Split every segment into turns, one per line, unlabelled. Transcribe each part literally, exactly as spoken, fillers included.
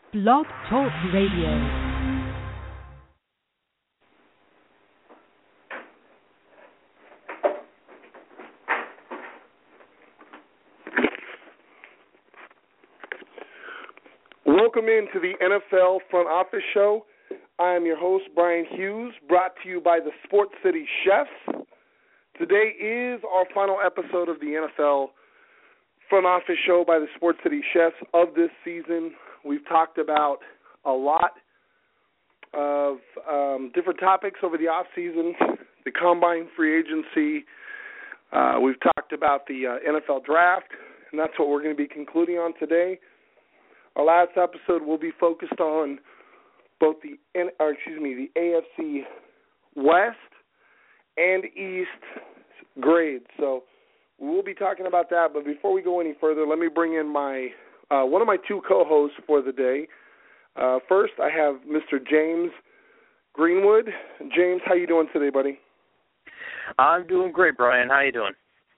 Blog Talk Radio.
Welcome into the N F L Front Office Show. I am your host, Brian Hughes, brought to you by the Sports City Chefs. Today is our final episode of the N F L Front Office Show by the Sports City Chefs of this season. We've talked about a lot of um, different topics over the offseason, the combine, free agency. Uh, we've talked about the uh, N F L draft, and that's what we're going to be concluding on today. Our last episode will be focused on both the, or excuse me, the A F C West and East grades. So we will be talking about that. But before we go any further, let me bring in my uh, one of my two co-hosts for the day. Uh, first, I have Mister James Greenwood. James, how you doing today, buddy?
I'm doing great, Brian. How you doing?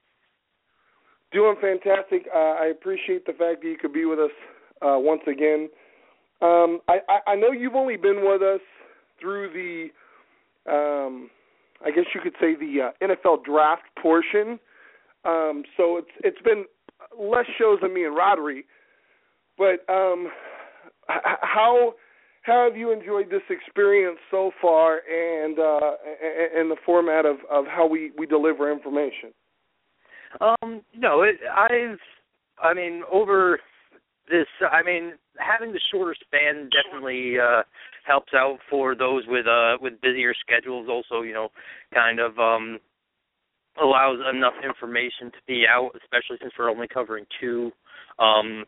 Doing fantastic. Uh, I appreciate the fact that you could be with us Uh, once again. Um, I, I, I know you've only been with us through the, um, I guess you could say the uh, N F L draft portion. Um, so it's it's been less shows than me and Rodri. But um, h- how how have you enjoyed this experience so far, and uh, and the format of, of how we, we deliver information?
Um, no, it, I've, I mean, over This, I mean, having the shorter span definitely uh, helps out for those with uh, with busier schedules. Also, you know, kind of um, allows enough information to be out, especially since we're only covering two um,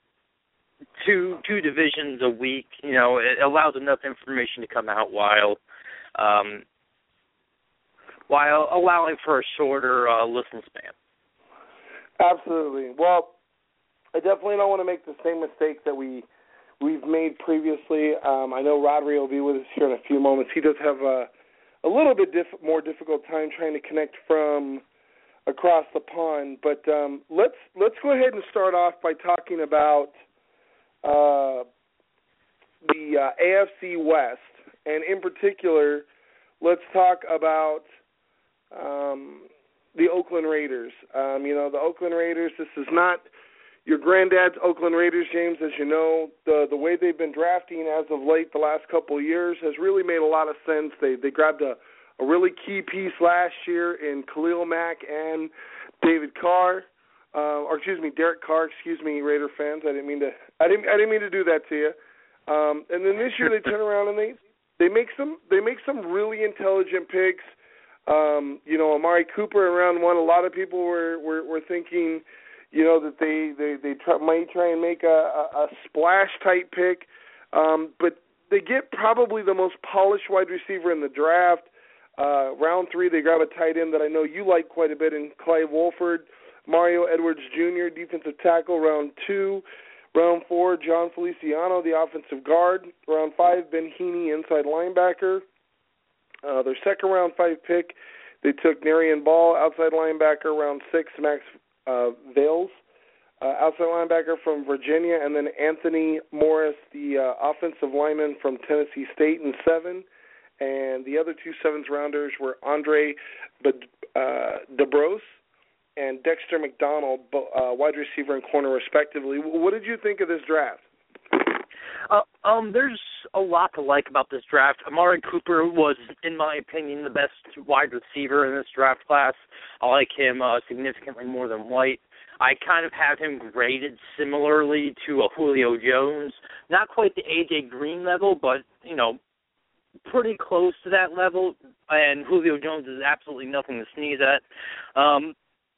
two two divisions a week. You know, it allows enough information to come out while um, while allowing for a shorter uh, listen span.
Absolutely. Well, I definitely don't want to make the same mistake that we, we've made previously. Um, I know Rodri will be with us here in a few moments. He does have a, a little bit diff- more difficult time trying to connect from across the pond. But um, let's let's go ahead and start off by talking about uh, the uh, A F C West. And in particular, let's talk about um, the Oakland Raiders. Um, you know, the Oakland Raiders, this is not your granddad's Oakland Raiders, James. As you know, the the way they've been drafting as of late the last couple of years has really made a lot of sense. They they grabbed a, a really key piece last year in Khalil Mack and David Carr, uh, or excuse me, Derek Carr. Excuse me, Raider fans. I didn't mean to. I didn't. I didn't mean to do that to you. Um, and then this year they turn around and they they make some they make some really intelligent picks. Um, you know, Amari Cooper in round one. A lot of people were were, were thinking, you know, that they, they, they try, might try and make a, a, a splash-type pick. Um, but they get probably the most polished wide receiver in the draft. Uh, round three, they grab a tight end that I know you like quite a bit in Clive Wolford. Mario Edwards Junior, defensive tackle, round two. Round four, John Feliciano, the offensive guard. Round five, Ben Heaney, inside linebacker. Uh, their second round five pick, they took Narian Ball, outside linebacker. Round six, Max Uh, Vales, uh, outside linebacker from Virginia, and then Anthony Morris, the uh, offensive lineman from Tennessee State in seven. And the other two seventh-rounders were Andre Bed- uh, DeBrose and Dexter McDonald, uh, wide receiver and corner respectively. What did you think of this draft?
Uh, um, there's a lot to like about this draft. Amari Cooper was, in my opinion, the best wide receiver in this draft class. I like him uh, significantly more than White. I kind of have him graded similarly to a Julio Jones. Not quite the A J Green level, but, you know, pretty close to that level. And Julio Jones is absolutely nothing to sneeze at. Um,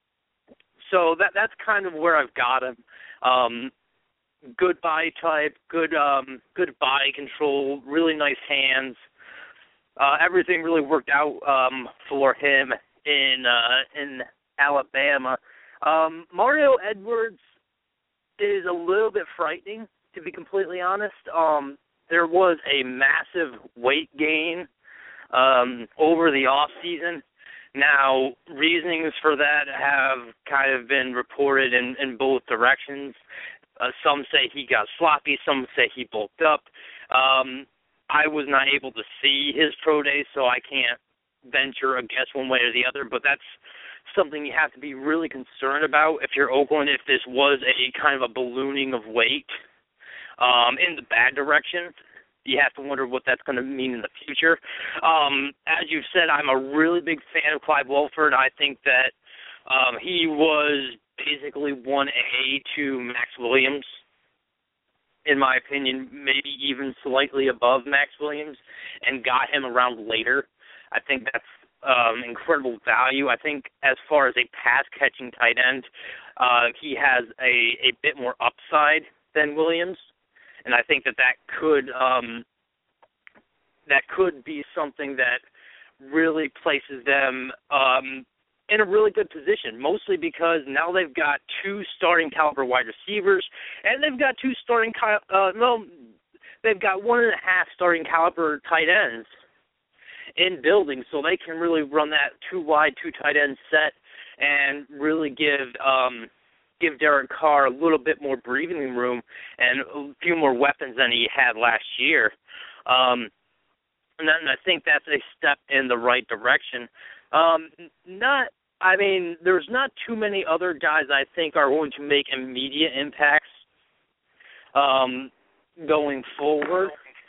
so that that's kind of where I've got him. Um, Good body type, good um, good body control, really nice hands. Uh, everything really worked out um, for him in uh, in Alabama. Um, Mario Edwards is a little bit frightening, to be completely honest. Um, there was a massive weight gain um, over the off season. Now, reasonings for that have kind of been reported in, in both directions. Uh, some say he got sloppy. Some say he bulked up. Um, I was not able to see his pro day, so I can't venture a guess one way or the other, but that's something you have to be really concerned about if you're Oakland, if this was a kind of a ballooning of weight um, in the bad direction. You have to wonder what that's going to mean in the future. Um, as you said, I'm a really big fan of Clive Wolford. I think that um, he was basically one A to Max Williams, in my opinion, maybe even slightly above Max Williams, and got him around later. I think that's um, incredible value. I think as far as a pass-catching tight end, uh, he has a, a bit more upside than Williams, and I think that that could um, that could be something that really places them um, in a really good position, mostly because now they've got two starting caliber wide receivers, and they've got two starting uh, no, they've got one and a half starting caliber tight ends in building, so they can really run that two wide, two tight end set and really give um, give Derek Carr a little bit more breathing room and a few more weapons than he had last year. Um, and then I think that's a step in the right direction. Um, not, I mean, there's not too many other guys I think are going to make immediate impacts um, going forward.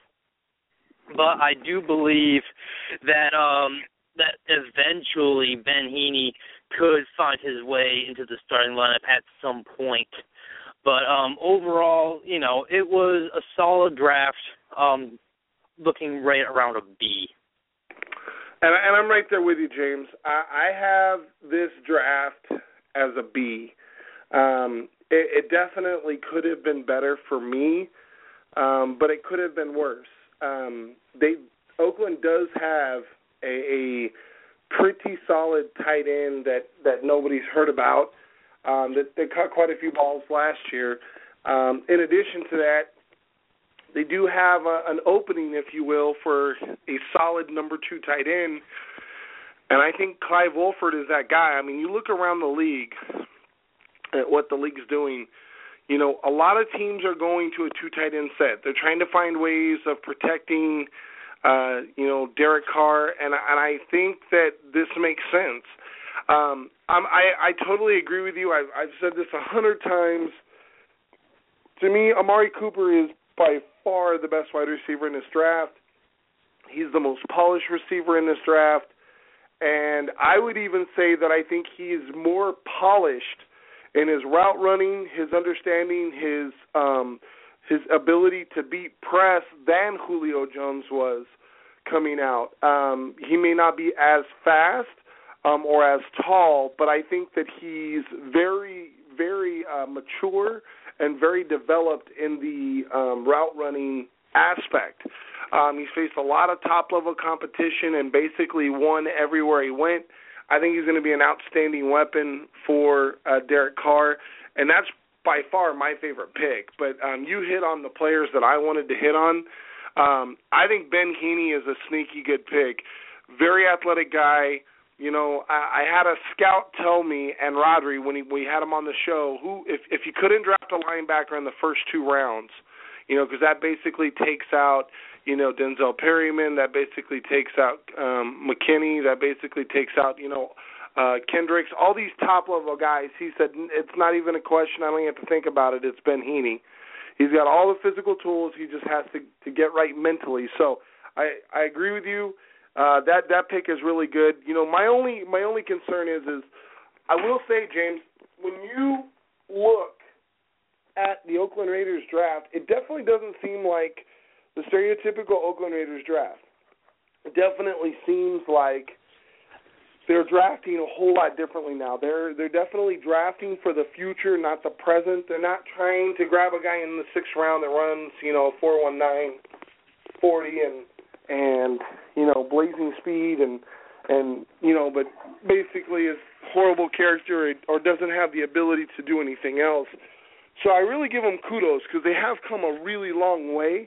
But I do believe that um, that eventually Ben Heaney could find his way into the starting lineup at some point. But um, overall, you know, it was a solid draft, um, looking right around a B.
And, and I'm right there with you, James. I, I have this draft as a B. Um, it, it definitely could have been better for me, um, but it could have been worse. Um, they Oakland does have a, a pretty solid tight end that, that nobody's heard about. Um, that they cut quite a few balls last year. Um, in addition to that, they do have a, an opening, if you will, for a solid number two tight end. And I think Clive Wolford is that guy. I mean, you look around the league at what the league's doing. You know, a lot of teams are going to a two tight end set. They're trying to find ways of protecting, uh, you know, Derek Carr, and and I think that this makes sense. Um, I'm, I I totally agree with you. I've I've said this a hundred times. To me, Amari Cooper is by far the best wide receiver in this draft. He's the most polished receiver in this draft, and I would even say that I think he is more polished in his route running, his understanding, his um, his ability to beat press than Julio Jones was coming out. Um, he may not be as fast um, or as tall, but I think that he's very, very uh, mature and very developed in the um, route running aspect. Um, he's faced a lot of top-level competition and basically won everywhere he went. I think he's going to be an outstanding weapon for uh, Derek Carr, and that's by far my favorite pick. But um, you hit on the players that I wanted to hit on. Um, I think Ben Heaney is a sneaky good pick. Very athletic guy. You know, I, I had a scout tell me, and Rodri, when he, we had him on the show, who if, if you couldn't draft a linebacker in the first two rounds, you know, because that basically takes out, you know, Denzel Perryman, that basically takes out um, McKinney, that basically takes out, you know, uh, Kendricks, all these top-level guys. He said, it's not even a question. I don't even have to think about it. It's Ben Heaney. He's got all the physical tools. He just has to, to get right mentally. So I, I agree with you. Uh, that that pick is really good. You know, my only my only concern is is I will say, James, when you look at the Oakland Raiders draft, it definitely doesn't seem like the stereotypical Oakland Raiders draft. It definitely seems like they're drafting a whole lot differently now. They're they're definitely drafting for the future, not the present. They're not trying to grab a guy in the sixth round that runs, you know, four one nine, forty and and you know, blazing speed and and you know, but basically is horrible character or doesn't have the ability to do anything else. So I really give them kudos because they have come a really long way.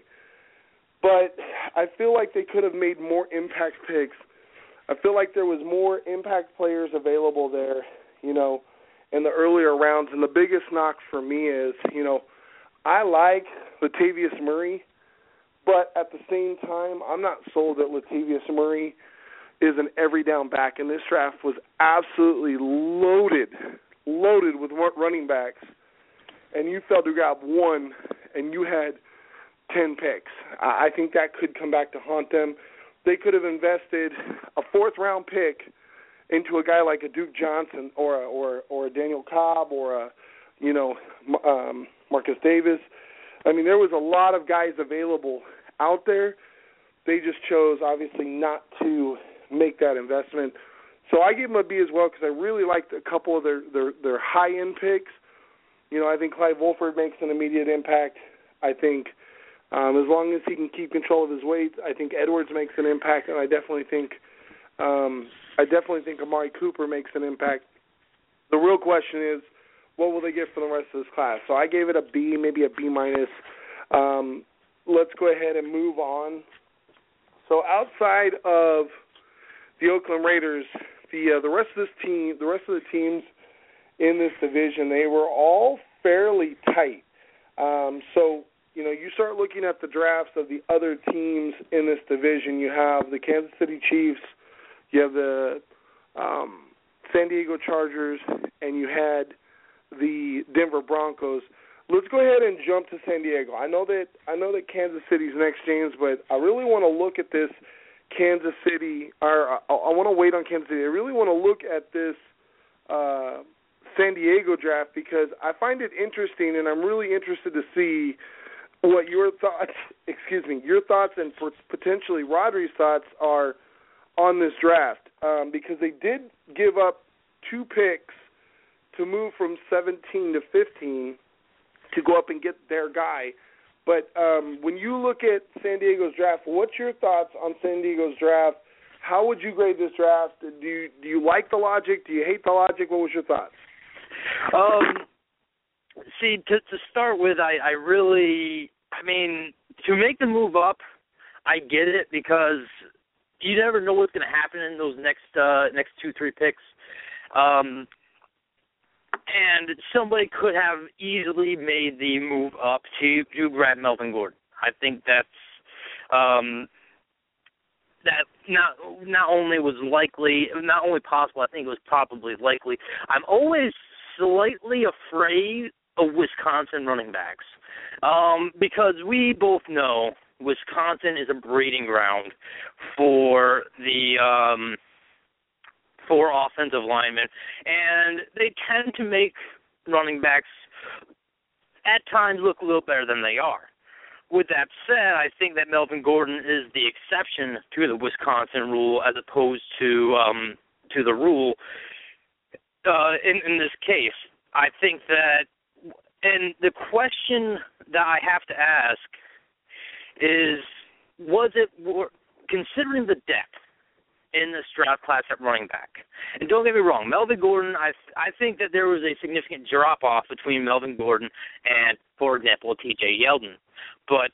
But I feel like they could have made more impact picks. I feel like there was more impact players available there, you know, in the earlier rounds. And the biggest knock for me is, you know, I like Latavius Murray, but at the same time, I'm not sold that Latavius Murray is an every down back. And this draft was absolutely loaded, loaded with running backs. And you failed to grab one, and you had ten picks. I think that could come back to haunt them. They could have invested a fourth-round pick into a guy like a Duke Johnson or a, or or a Daniel Cobb or a, you know, um, Marcus Davis. I mean, there was a lot of guys available out there. They just chose, obviously, not to make that investment. So I give them a B as well because I really liked a couple of their, their, their high-end picks. You know, I think Clive Wolford makes an immediate impact. I think um, as long as he can keep control of his weight, I think Edwards makes an impact, and I definitely think um, I definitely think Amari Cooper makes an impact. The real question is, what will they get for the rest of this class? So I gave it a B, maybe a B minus. Um, let's go ahead and move on. So outside of the Oakland Raiders, the uh, the rest of this team, the rest of the teams in this division, they were all fairly tight. Um, so, you know, you start looking at the drafts of the other teams in this division. You have the Kansas City Chiefs, you have the um, San Diego Chargers, and you had the Denver Broncos. Let's go ahead and jump to San Diego. I know that I know that Kansas City's next, James, but I really want to look at this Kansas City, or I, I want to wait on Kansas City. I really want to look at this uh, San Diego draft because I find it interesting, and I'm really interested to see what your thoughts, excuse me, your thoughts and potentially Rodri's thoughts are on this draft um, because they did give up two picks to move from seventeen to fifteen to go up and get their guy. But um, when you look at San Diego's draft, what's your thoughts on San Diego's draft? How would you grade this draft? Do you, do you like the logic? Do you hate the logic? What was your thoughts?
Um, see, to, to start with, I, I really, I mean, to make the move up, I get it because you never know what's going to happen in those next uh, next two, three picks. Um, and somebody could have easily made the move up to, to grab Melvin Gordon. I think that's um, that not not only was likely, not only possible, I think it was probably likely. I'm always slightly afraid of Wisconsin running backs um, because we both know Wisconsin is a breeding ground for the um, for offensive linemen, and they tend to make running backs at times look a little better than they are. With that said, I think that Melvin Gordon is the exception to the Wisconsin rule as opposed to um, to the rule uh, in, in this case. I think that, and the question that I have to ask is, was it, considering the depth in this draft class at running back, and don't get me wrong, Melvin Gordon, I I think that there was a significant drop-off between Melvin Gordon and, for example, T J Yeldon. But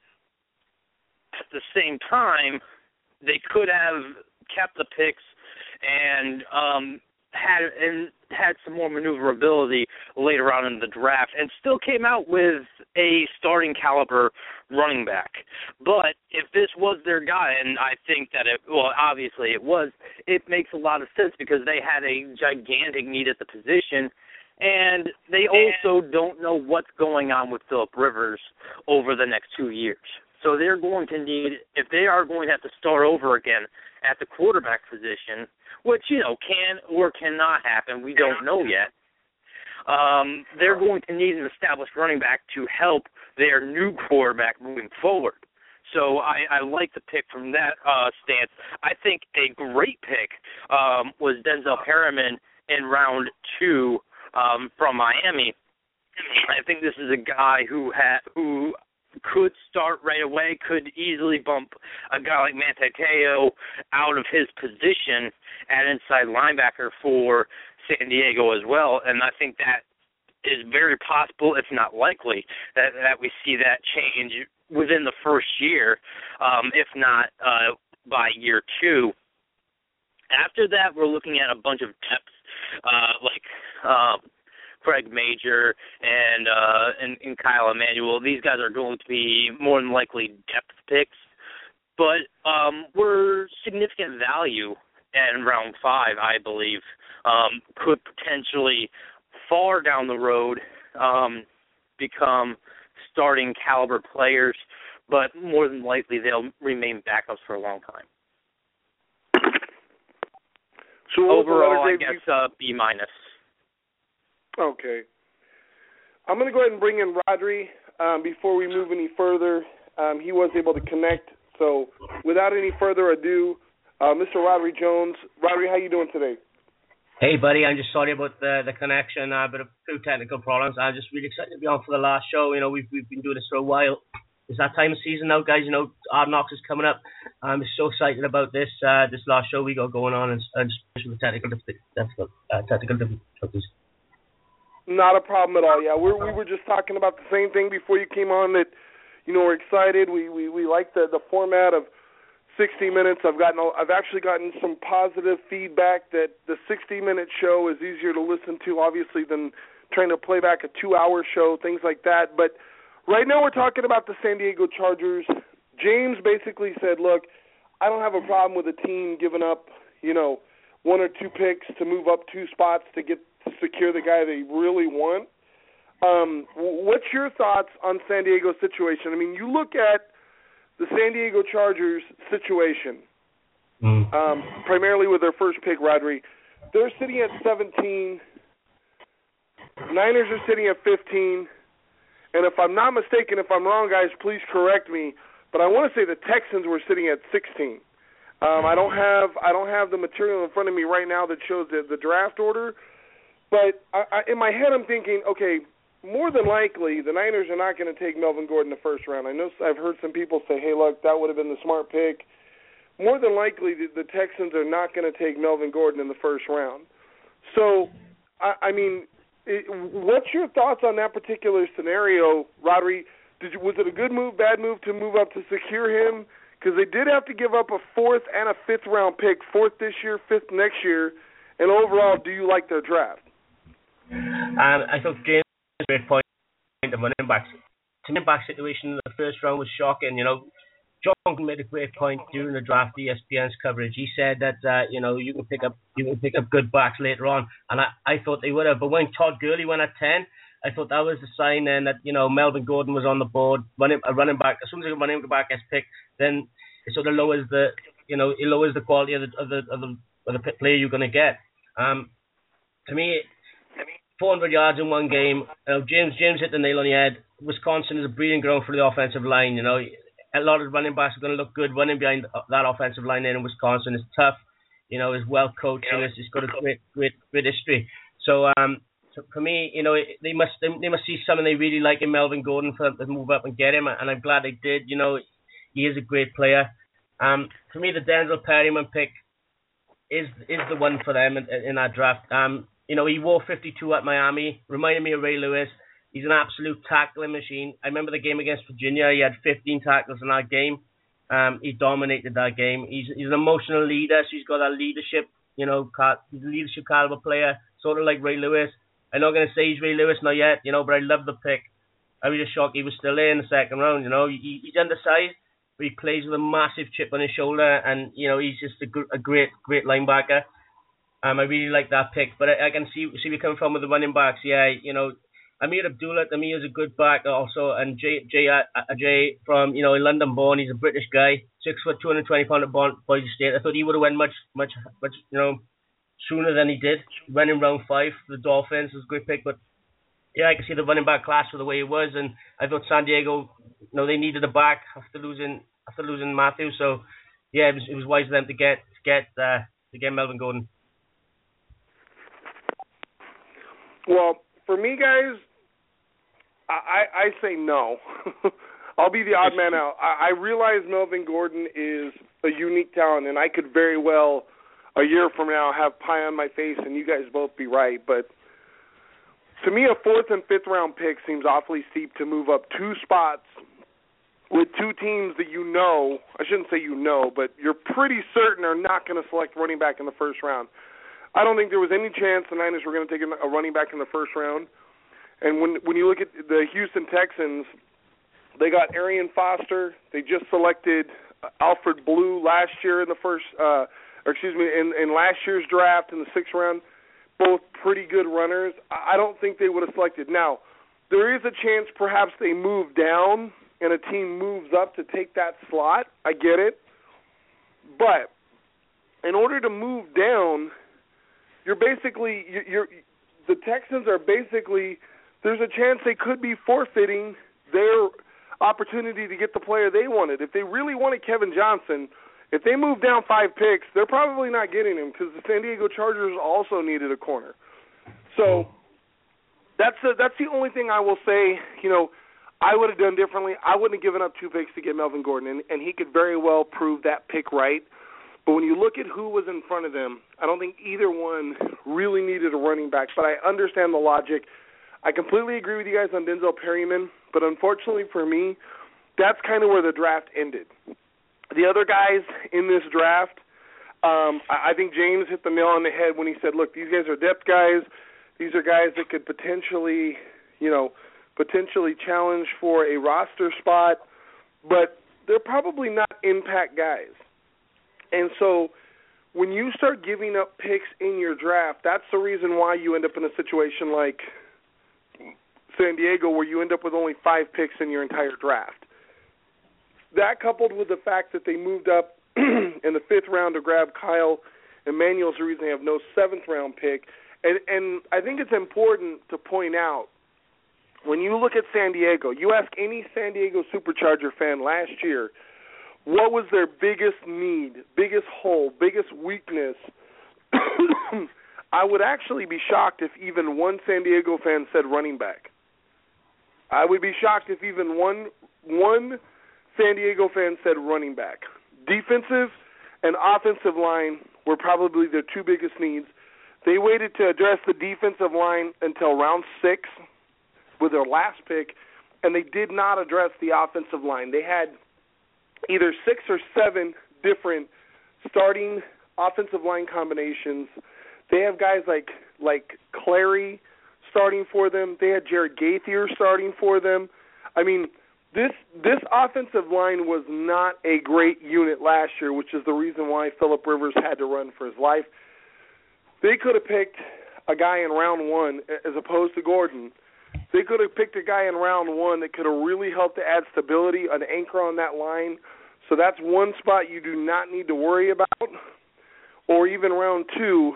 at the same time, they could have kept the picks and um, had and had some more maneuverability later on in the draft and still came out with a starting caliber running back. But if this was their guy, and I think that it, well, obviously it was, it makes a lot of sense because they had a gigantic need at the position, and they also don't know what's going on with Phillip Rivers over the next two years. So they're going to need, if they are going to have to start over again at the quarterback position, which, you know, can or cannot happen, we don't know yet, um, they're going to need an established running back to help their new quarterback moving forward. So I, I like the pick from that uh, stance. I think a great pick um, was Denzel Perryman in round two um, from Miami. I think this is a guy who ha- who could start right away, could easily bump a guy like Manti Te'o out of his position at inside linebacker for San Diego as well, and I think that is very possible, if not likely, that, that we see that change within the first year, um, if not uh, by year two. After that, we're looking at a bunch of depth, uh, like uh, Craig Major and uh, and, and Kyle Emanuel. These guys are going to be more than likely depth picks, but um, we're significant value in round five, I believe. Um, could potentially far down the road um, become starting caliber players, but more than likely they'll remain backups for a long time.
So
overall, I guess uh, B minus.
Okay. I'm going to go ahead and bring in Rodri um, before we move any further. Um, he was able to connect. So without any further ado, uh, Mister Rodri Jones. Rodri, how you doing today?
Hey, buddy. I'm just sorry about the the connection. A uh, bit of few technical problems. I'm just really excited to be on for the last show. You know, we've we've been doing this for a while. It's that time of season now, guys. You know, Hard Knocks is coming up. I'm so excited about this uh, this last show we got going on, and, and especially the technical difficulties. Uh, technical difficulties.
Not a problem at all. Yeah, we we were just talking about the same thing before you came on. That you know we're excited. We we we like the the format of sixty minutes. I've gotten I've actually gotten some positive feedback that the sixty minute show is easier to listen to, obviously, than trying to play back a two hour show, things like that. But right now we're talking about the San Diego Chargers. James basically said, look, I don't have a problem with a team giving up, you know, one or two picks to move up two spots to get to secure the guy they really want. Um, what's your thoughts on San Diego's situation? I mean, you look at the San Diego Chargers situation, mm. um, primarily with their first pick, Rodri. They're sitting at seventeen. Niners are sitting at fifteen. And if I'm not mistaken, if I'm wrong, guys, please correct me. But I want to say the Texans were sitting at sixteen. Um, I don't have I don't have the material in front of me right now that shows the, the draft order. But I, I, in my head, I'm thinking, okay, more than likely the Niners are not going to take Melvin Gordon the first round. I know I've heard some people say, hey, look, that would have been the smart pick. More than likely the, the Texans are not going to take Melvin Gordon in the first round. So, I, I mean, it, what's your thoughts on that particular scenario, Rodri? Did you, was it a good move, bad move to move up to secure him? Because they did have to give up a fourth and a fifth round pick, fourth this year, fifth next year. And overall, do you like their draft?
Um, I thought James made a great point of running backs. The running back situation in the first round was shocking. You know, John made a great point during the draft, E S P N's coverage. He said that uh, you know you can pick up you can pick up good backs later on, and I, I thought they would have. But when Todd Gurley went at ten, I thought that was the sign then that you know Melvin Gordon was on the board, running a running back. As soon as a running back gets picked, then it sort of lowers the you know it lowers the quality of the of the of the, of the player you're going to get. Um, to me, four hundred yards in one game. Uh, James James hit the nail on the head. Wisconsin is a breeding ground for the offensive line. You know, a lot of running backs are going to look good running behind that offensive line there in Wisconsin. It's tough. You know, it's well coached and it's, it's got a great, great, great history. So, um, so for me, you know, they must they, they must see something they really like in Melvin Gordon for them to move up and get him, and I'm glad they did. You know, he is a great player. Um, for me, the Denzel Perryman pick is is the one for them in, in that draft. Um, you know, he wore fifty-two at Miami, reminded me of Ray Lewis. He's an absolute tackling machine. I remember the game against Virginia. He had fifteen tackles in that game. Um, he dominated that game. He's he's an emotional leader, so he's got that leadership, you know, he's a leadership caliber player, sort of like Ray Lewis. I'm not going to say he's Ray Lewis, not yet, you know, but I love the pick. I was just shocked he was still there in the second round, you know. He, he's undersized, but he plays with a massive chip on his shoulder, and, you know, he's just a, a great, great linebacker. Um, I really like that pick, but I, I can see see where coming from with the running backs. Yeah, you know, Amir Abdullah to me is a good back also, and Jay Jay Ajay from you know London born. He's a British guy, six foot, two hundred twenty pound at Boise State. I thought he would have went much much much you know sooner than he did. Went in round five for the Dolphins. It was a great pick, but yeah, I can see the running back class for the way it was, and I thought San Diego, you know, they needed a back after losing after losing Matthews. So yeah, it was, it was wise of them to get to get uh, to get Melvin Gordon.
Well, for me, guys, I, I say no. I'll be the odd man out. I, I realize Melvin Gordon is a unique talent, and I could very well, a year from now, have pie on my face, and you guys both be right. But to me, a fourth and fifth round pick seems awfully steep to move up two spots with two teams that you know, I shouldn't say you know, but you're pretty certain are not going to select running back in the first round. I don't think there was any chance the Niners were going to take a running back in the first round. And when when you look at the Houston Texans, they got Arian Foster. They just selected Alfred Blue last year in the first, uh, or excuse me, in, in last year's draft in the sixth round. Both pretty good runners. I don't think they would have selected. Now, there is a chance perhaps they move down and a team moves up to take that slot. I get it. But in order to move down, you're basically, you're, you're the Texans are basically, there's a chance they could be forfeiting their opportunity to get the player they wanted. If they really wanted Kevin Johnson, if they move down five picks, they're probably not getting him because the San Diego Chargers also needed a corner. So that's a, that's the only thing I will say, you know, I would have done differently. I wouldn't have given up two picks to get Melvin Gordon, and, and he could very well prove that pick right. But when you look at who was in front of them, I don't think either one really needed a running back, but I understand the logic. I completely agree with you guys on Denzel Perryman, but unfortunately for me, that's kind of where the draft ended. The other guys in this draft, um, I think James hit the nail on the head when he said, look, these guys are depth guys. These are guys that could potentially, you know, potentially challenge for a roster spot, but they're probably not impact guys. And so when you start giving up picks in your draft, that's the reason why you end up in a situation like San Diego where you end up with only five picks in your entire draft. That coupled with the fact that they moved up in the fifth round to grab Kyle Emmanuel's the reason they have no seventh round pick. And, and I think it's important to point out, when you look at San Diego, you ask any San Diego Supercharger fan last year, what was their biggest need, biggest hole, biggest weakness? I would actually be shocked if even one San Diego fan said running back. I would be shocked if even one one San Diego fan said running back. Defensive and offensive line were probably their two biggest needs. They waited to address the defensive line until round six with their last pick, and they did not address the offensive line. They had either six or seven different starting offensive line combinations. They have guys like like Clary starting for them. They had Jared Gaither starting for them. I mean, this this offensive line was not a great unit last year, which is the reason why Phillip Rivers had to run for his life. They could have picked a guy in round one as opposed to Gordon. They could have picked a guy in round one that could have really helped to add stability, an anchor on that line. So that's one spot you do not need to worry about. Or even round two,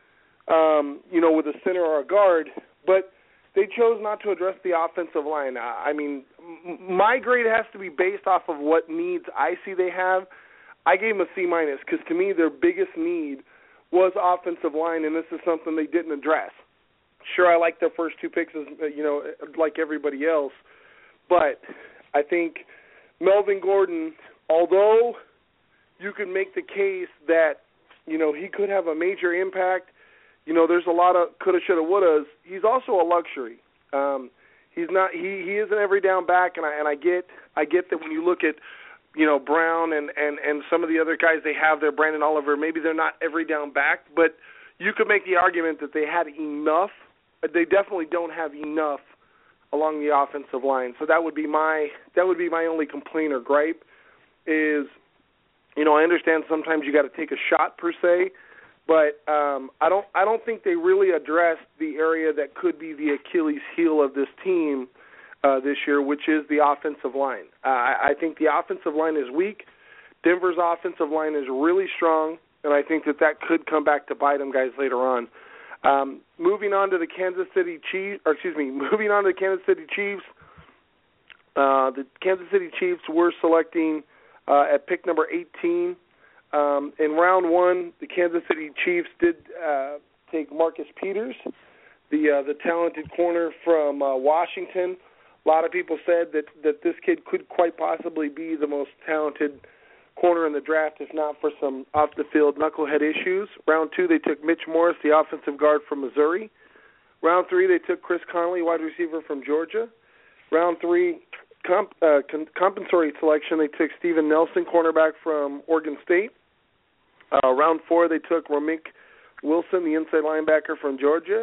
um, you know, with a center or a guard. But they chose not to address the offensive line. I mean, my grade has to be based off of what needs I see they have. I gave them a C minus because to me their biggest need was offensive line, and this is something they didn't address. Sure, I like their first two picks, as, you know, like everybody else, but I think Melvin Gordon, although you could make the case that, you know, he could have a major impact, you know, there's a lot of coulda, shoulda, wouldas. He's also a luxury. Um, he's not. He, he is an every down back, and I and I get I get that when you look at, you know, Brown and, and, and some of the other guys they have there, Brandon Oliver, maybe they're not every down back, but you could make the argument that they had enough. They definitely don't have enough along the offensive line. So that would be my that would be my only complaint or gripe is, you know, I understand sometimes you got to take a shot per se, but um, I don't I don't think they really addressed the area that could be the Achilles heel of this team uh, this year, which is the offensive line. Uh, I think the offensive line is weak. Denver's offensive line is really strong, and I think that that could come back to bite them guys later on. Um, moving on to the Kansas City Chiefs, or excuse me, moving on to the Kansas City Chiefs. Uh, the Kansas City Chiefs were selecting uh, at pick number eighteen. Um, in round one, the Kansas City Chiefs did uh, take Marcus Peters, the uh, the talented corner from uh, Washington. A lot of people said that, that this kid could quite possibly be the most talented corner in the draft, if not for some off-the-field knucklehead issues. Round two, they took Mitch Morris, the offensive guard from Missouri. Round three, they took Chris Conley, wide receiver from Georgia. Round three, comp, uh, con- compensatory selection, they took Steven Nelson, cornerback from Oregon State. Uh, round four, they took Ramik Wilson, the inside linebacker from Georgia.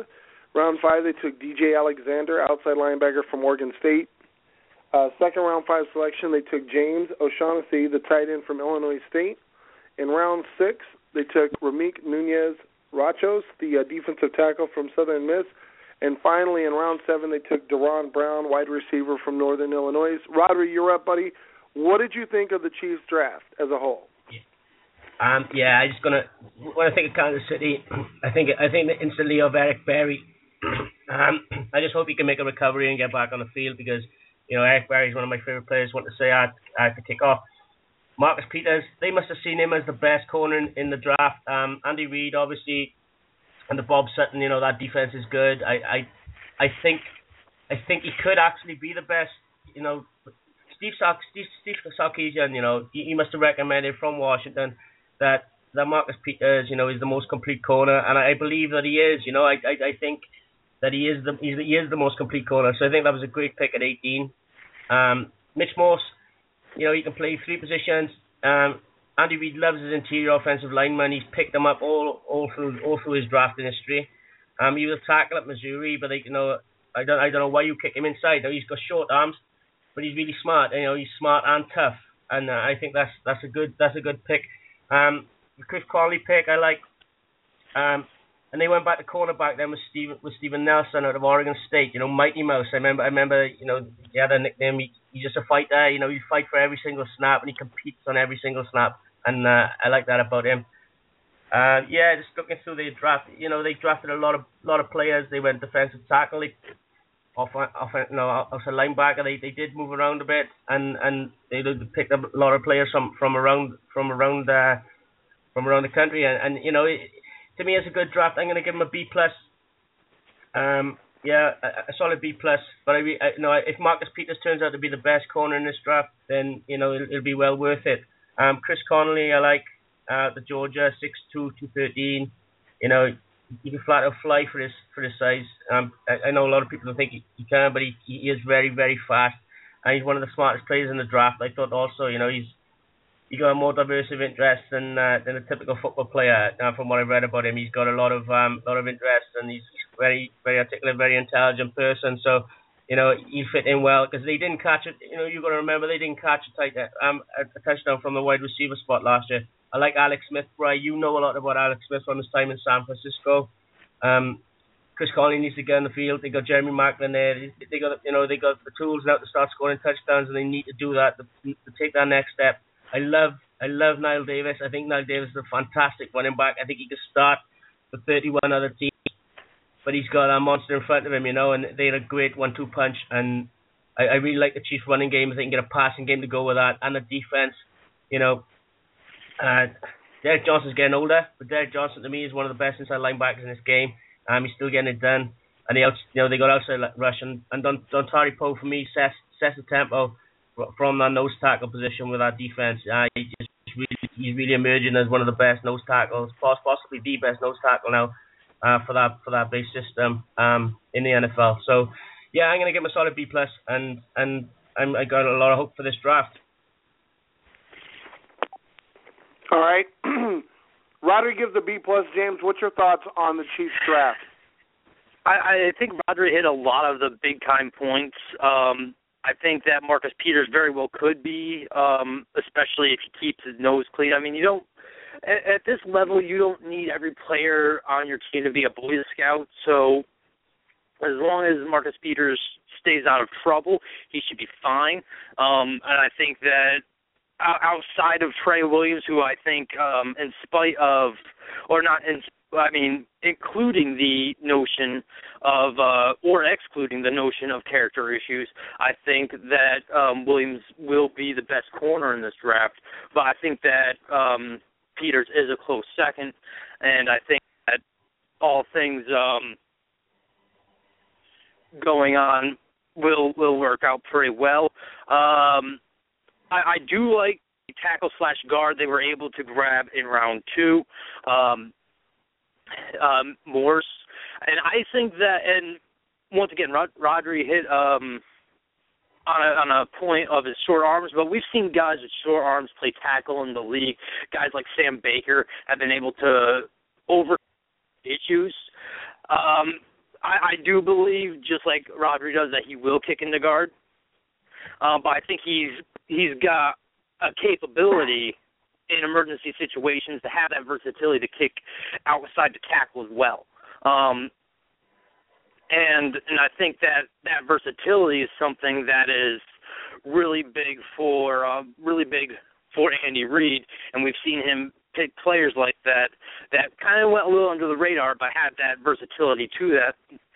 Round five, they took D J Alexander, outside linebacker from Oregon State. Uh, second round five selection, they took James O'Shaughnessy, the tight end from Illinois State. In round six, they took Ramik Nunez Rachos, the uh, defensive tackle from Southern Miss. And finally, in round seven, they took Deron Brown, wide receiver from Northern Illinois. Rodri, you're up, buddy. What did you think of the Chiefs draft as a whole?
Um, yeah, I just gonna when I think of Kansas City, I think I think instantly of Eric Berry. um, I just hope he can make a recovery and get back on the field because you know Eric Berry is one of my favorite players. Want to say I I had to kick off. Marcus Peters, they must have seen him as the best corner in, in the draft. Um, Andy Reid, obviously, and the Bob Sutton, you know that defense is good. I I I think I think he could actually be the best. You know, Steve Sark Steve, Steve Sarkisian, you know, he, he must have recommended from Washington that that Marcus Peters, you know, is the most complete corner, and I believe that he is. You know, I I, I think that he is the he's, he is the most complete corner. So I think that was a great pick at eighteen. Um, Mitch Morse, you know, he can play three positions. Um, Andy Reid loves his interior offensive lineman. He's picked them up all all through all through his drafting history. Um, he was a tackle at Missouri, but they, you know, I don't I don't know why you kick him inside. You know, he's got short arms, but he's really smart. You know, he's smart and tough, and uh, I think that's that's a good that's a good pick. Um, the Chris Conley pick I like. Um, and they went back to cornerback then with Steven with Steven Nelson out of Oregon State. You know, Mighty Mouse. I remember I remember you know he had a nickname. He, he's just a fighter. You know, he fight for every single snap and he competes on every single snap. And uh, I like that about him. Uh, yeah, just looking through the draft, you know, they drafted a lot of lot of players. They went defensive tackle, they, off, off, you know, offensive linebacker. They they did move around a bit, and, and they did pick up a lot of players from from around from around uh, from around the country. And, and you know, it, to me, it's a good draft. I'm going to give them a B plus. Um, yeah, a, a solid B plus. But I, I, you know, if Marcus Peters turns out to be the best corner in this draft, then you know it'll, it'll be well worth it. Um, Chris Conley, I like uh, the Georgia, six two, two thirteen. You know, he can flat out fly for his for his size. Um, I, I know a lot of people don't think he, he can, but he, he is very, very fast. And he's one of the smartest players in the draft. I thought also, you know, he's he got a more diverse of interest than uh, than a typical football player. Uh, from what I've read about him, he's got a lot of um, lot of interest, and he's very, very articulate, very intelligent person. So. You know, he fit in well because they didn't catch it. You know, you got to remember they didn't catch a tight um a, a touchdown from the wide receiver spot last year. I like Alex Smith, Bri. You know a lot about Alex Smith from his time in San Francisco. Um, Chris Conley needs to get on the field. They got Jeremy Maclin there. They got you know they got the tools now to start scoring touchdowns, and they need to do that to, to take that next step. I love I love Niall Davis. I think Niall Davis is a fantastic running back. I think he could start for thirty-one other teams. But he's got a monster in front of him, you know, and they're a great one two punch. And I, I really like the Chiefs running game. If they can get a passing game to go with that, and the defense, you know. Uh, Derek Johnson's getting older, but Derek Johnson to me is one of the best inside linebackers in this game. Um, he's still getting it done, and they, out, you know, they got outside rush, and, and Don, Dontari Poe for me sets sets the tempo from that nose tackle position with our defense. Uh, he's just really, he's really emerging as one of the best nose tackles, possibly the best nose tackle now. Uh, for that for that base system um, in the N F L. So, yeah, I'm going to give him a solid B plus, and and I'm, I got a lot of hope for this draft.
All right, Rodri gives a B plus. James, what's your thoughts on the Chiefs draft?
I, I think Rodri hit a lot of the big time points. Um, I think that Marcus Peters very well could be, um, especially if he keeps his nose clean. I mean, you don't. At this level, you don't need every player on your team to be a Boy Scout. So as long as Marcus Peters stays out of trouble, he should be fine. Um, and I think that outside of Trey Williams, who I think, um, in spite of, or not in, I mean, including the notion of, uh, or excluding the notion of character issues, I think that um, Williams will be the best corner in this draft. But I think that um, Peters is a close second, and I think that all things um, going on will will work out pretty well. Um, I, I do like the tackle slash guard they were able to grab in round two, um, um, Morse, and I think that, and once again, Rod, Rodri hit um, On a, on a point of his short arms, but we've seen guys with short arms play tackle in the league. Guys like Sam Baker have been able to over issues. Um, I, I do believe, just like Rodri does, that he will kick into guard. Uh, but I think he's he's got a capability in emergency situations to have that versatility to kick outside the tackle as well. Um, and and I think that that versatility is something that is really big for uh, really big for Andy Reid, and we've seen him pick players like that that kind of went a little under the radar but had that versatility to that,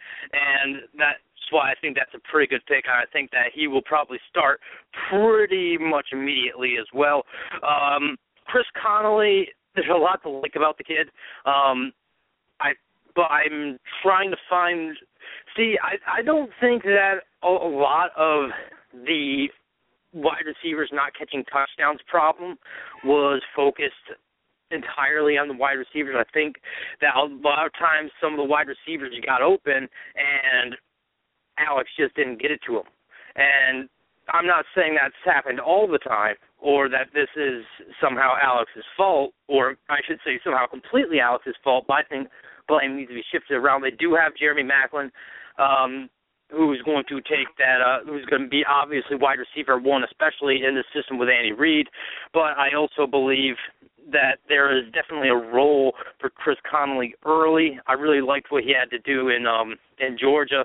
and that's why I think that's a pretty good pick. I think that he will probably start pretty much immediately as well. Um, Chris Connolly, there's a lot to like about the kid. Um, I but I'm trying to find. See, I I don't think that a, a lot of the wide receivers not catching touchdowns problem was focused entirely on the wide receivers. I think that a lot of times some of the wide receivers got open and Alex just didn't get it to him. And I'm not saying that's happened all the time or that this is somehow Alex's fault, or I should say somehow completely Alex's fault, but I think blame needs to be shifted around. They do have Jeremy Maclin, um, who's going to take that, uh, who's going to be obviously wide receiver one, especially in the system with Andy Reid. But I also believe that there is definitely a role for Chris Connolly early. I really liked what he had to do in um, in Georgia.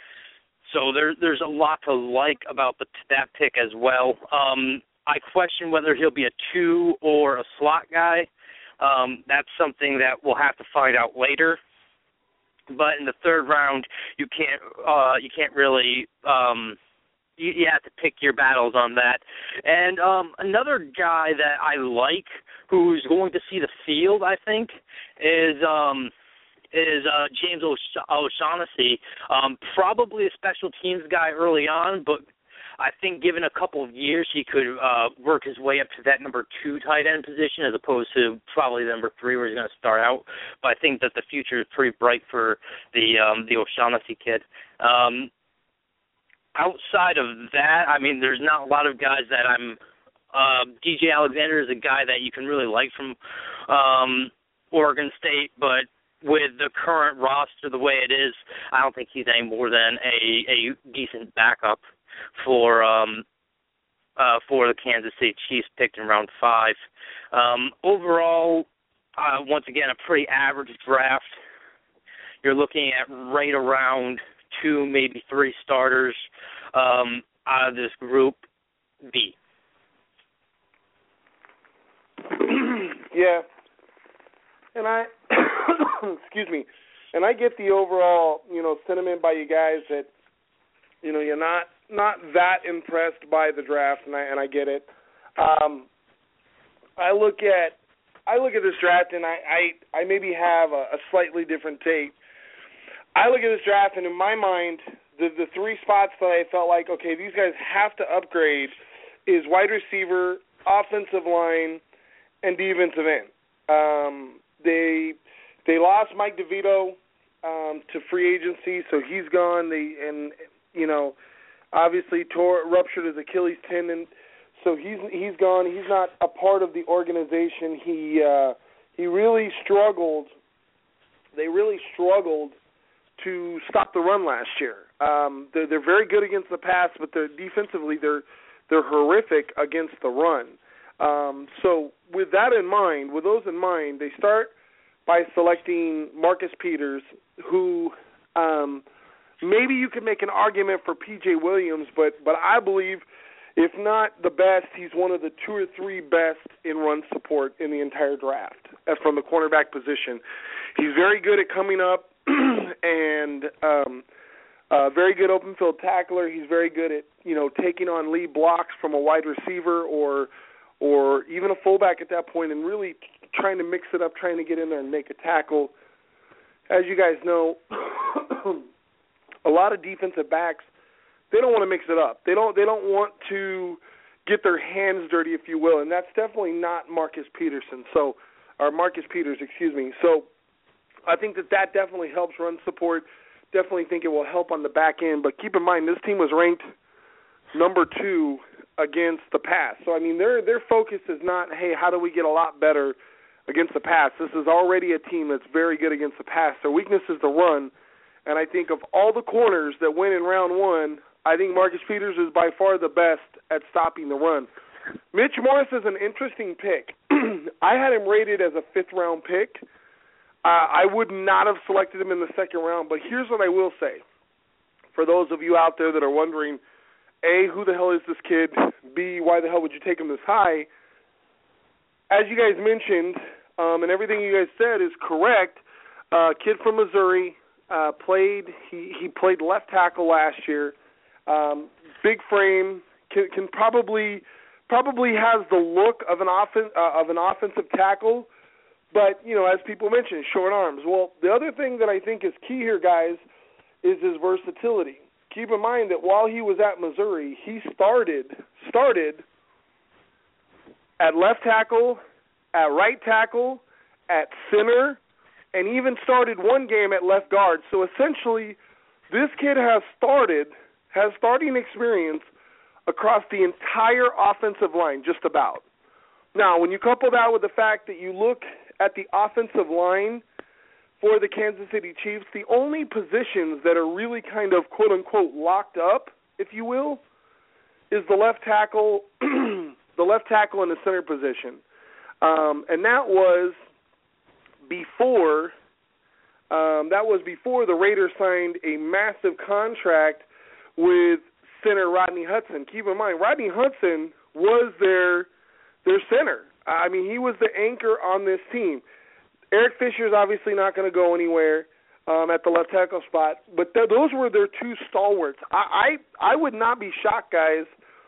So there, there's a lot to like about the, that pick as well. Um, I question whether he'll be a two or a slot guy. Um, that's something that we'll have to find out later. But in the third round, you can't uh, you can't really um, you, you have to pick your battles on that. And um, another guy that I like, who's going to see the field, I think, is um, is uh, James O'Sh- O'Shaughnessy. Um, probably a special teams guy early on, but I think given a couple of years, he could uh, work his way up to that number two tight end position as opposed to probably the number three where he's going to start out. But I think that the future is pretty bright for the um, the O'Shaughnessy kid. Um, outside of that, I mean, there's not a lot of guys that I'm uh, – D J Alexander is a guy that you can really like from um, Oregon State, but with the current roster the way it is, I don't think he's any more than a, a decent backup for um, uh, for the Kansas City Chiefs picked in round five. Um, overall, uh, once again, a pretty average draft. You're looking at right around two, maybe three starters um, out of this group B.
Yeah. And I, excuse me, and I get the overall, you know, sentiment by you guys that, you know, you're not not that impressed by the draft, and I and I get it. Um, I look at I look at this draft, and I I, I maybe have a, a slightly different take. I look at this draft, and in my mind, the the three spots that I felt like, okay, these guys have to upgrade is wide receiver, offensive line, and defensive end. Um, they they lost Mike DeVito um, to free agency, so he's gone. They and you know, obviously tore ruptured his Achilles tendon, so he's he's gone. He's not a part of the organization. He uh, he really struggled. They really struggled to stop the run last year. Um, they're, they're very good against the pass, but they're defensively they're they're horrific against the run. Um, so with that in mind, with those in mind, they start by selecting Marcus Peters, who um, maybe you could make an argument for P J Williams, but, but I believe if not the best, he's one of the two or three best in run support in the entire draft uh, from the cornerback position. He's very good at coming up and um, uh, very good open field tackler. He's very good at, you know, taking on lead blocks from a wide receiver or or even a fullback at that point and really trying to mix it up, trying to get in there and make a tackle. As you guys know, a lot of defensive backs, they don't want to mix it up. They don't they don't want to get their hands dirty, if you will, and that's definitely not Marcus Peterson. So, or Marcus Peters, excuse me. So I think that that definitely helps run support. Definitely think it will help on the back end. But keep in mind, this team was ranked number two against the pass. So, I mean, their their focus is not, hey, how do we get a lot better against the pass? This is already a team that's very good against the pass. Their weakness is the run, And I think of all the corners that went in round one, I think Marcus Peters is by far the best at stopping the run. Mitch Morse is an interesting pick. I had him rated as a fifth-round pick. Uh, I would not have selected him in the second round, but here's what I will say. For those of you out there that are wondering, A, who the hell is this kid? B, why the hell would you take him this high? As you guys mentioned, um, and everything you guys said is correct, uh, kid from Missouri, uh, played, he, he played left tackle last year, um, big frame, can, can probably probably has the look of an offen, uh, of an offensive tackle, but, you know, as people mentioned, short arms. Well, the other thing that I think is key here, guys, is his versatility. Keep in mind that while he was at Missouri, he started started at left tackle, at right tackle, at center, and even started one game at left guard. So essentially, this kid has started, has starting experience across the entire offensive line, just about. Now, when you couple that with the fact that you look at the offensive line for the Kansas City Chiefs, the only positions that are really kind of quote-unquote locked up, if you will, is the left tackle, the left tackle and the center position. Um, and that was before um, that was before the Raiders signed a massive contract with center Rodney Hudson. Keep in mind, Rodney Hudson was their their center. I mean, he was the anchor on this team. Eric Fisher's obviously not going to go anywhere um, at the left tackle spot, but th- those were their two stalwarts. I, I I would not be shocked, guys,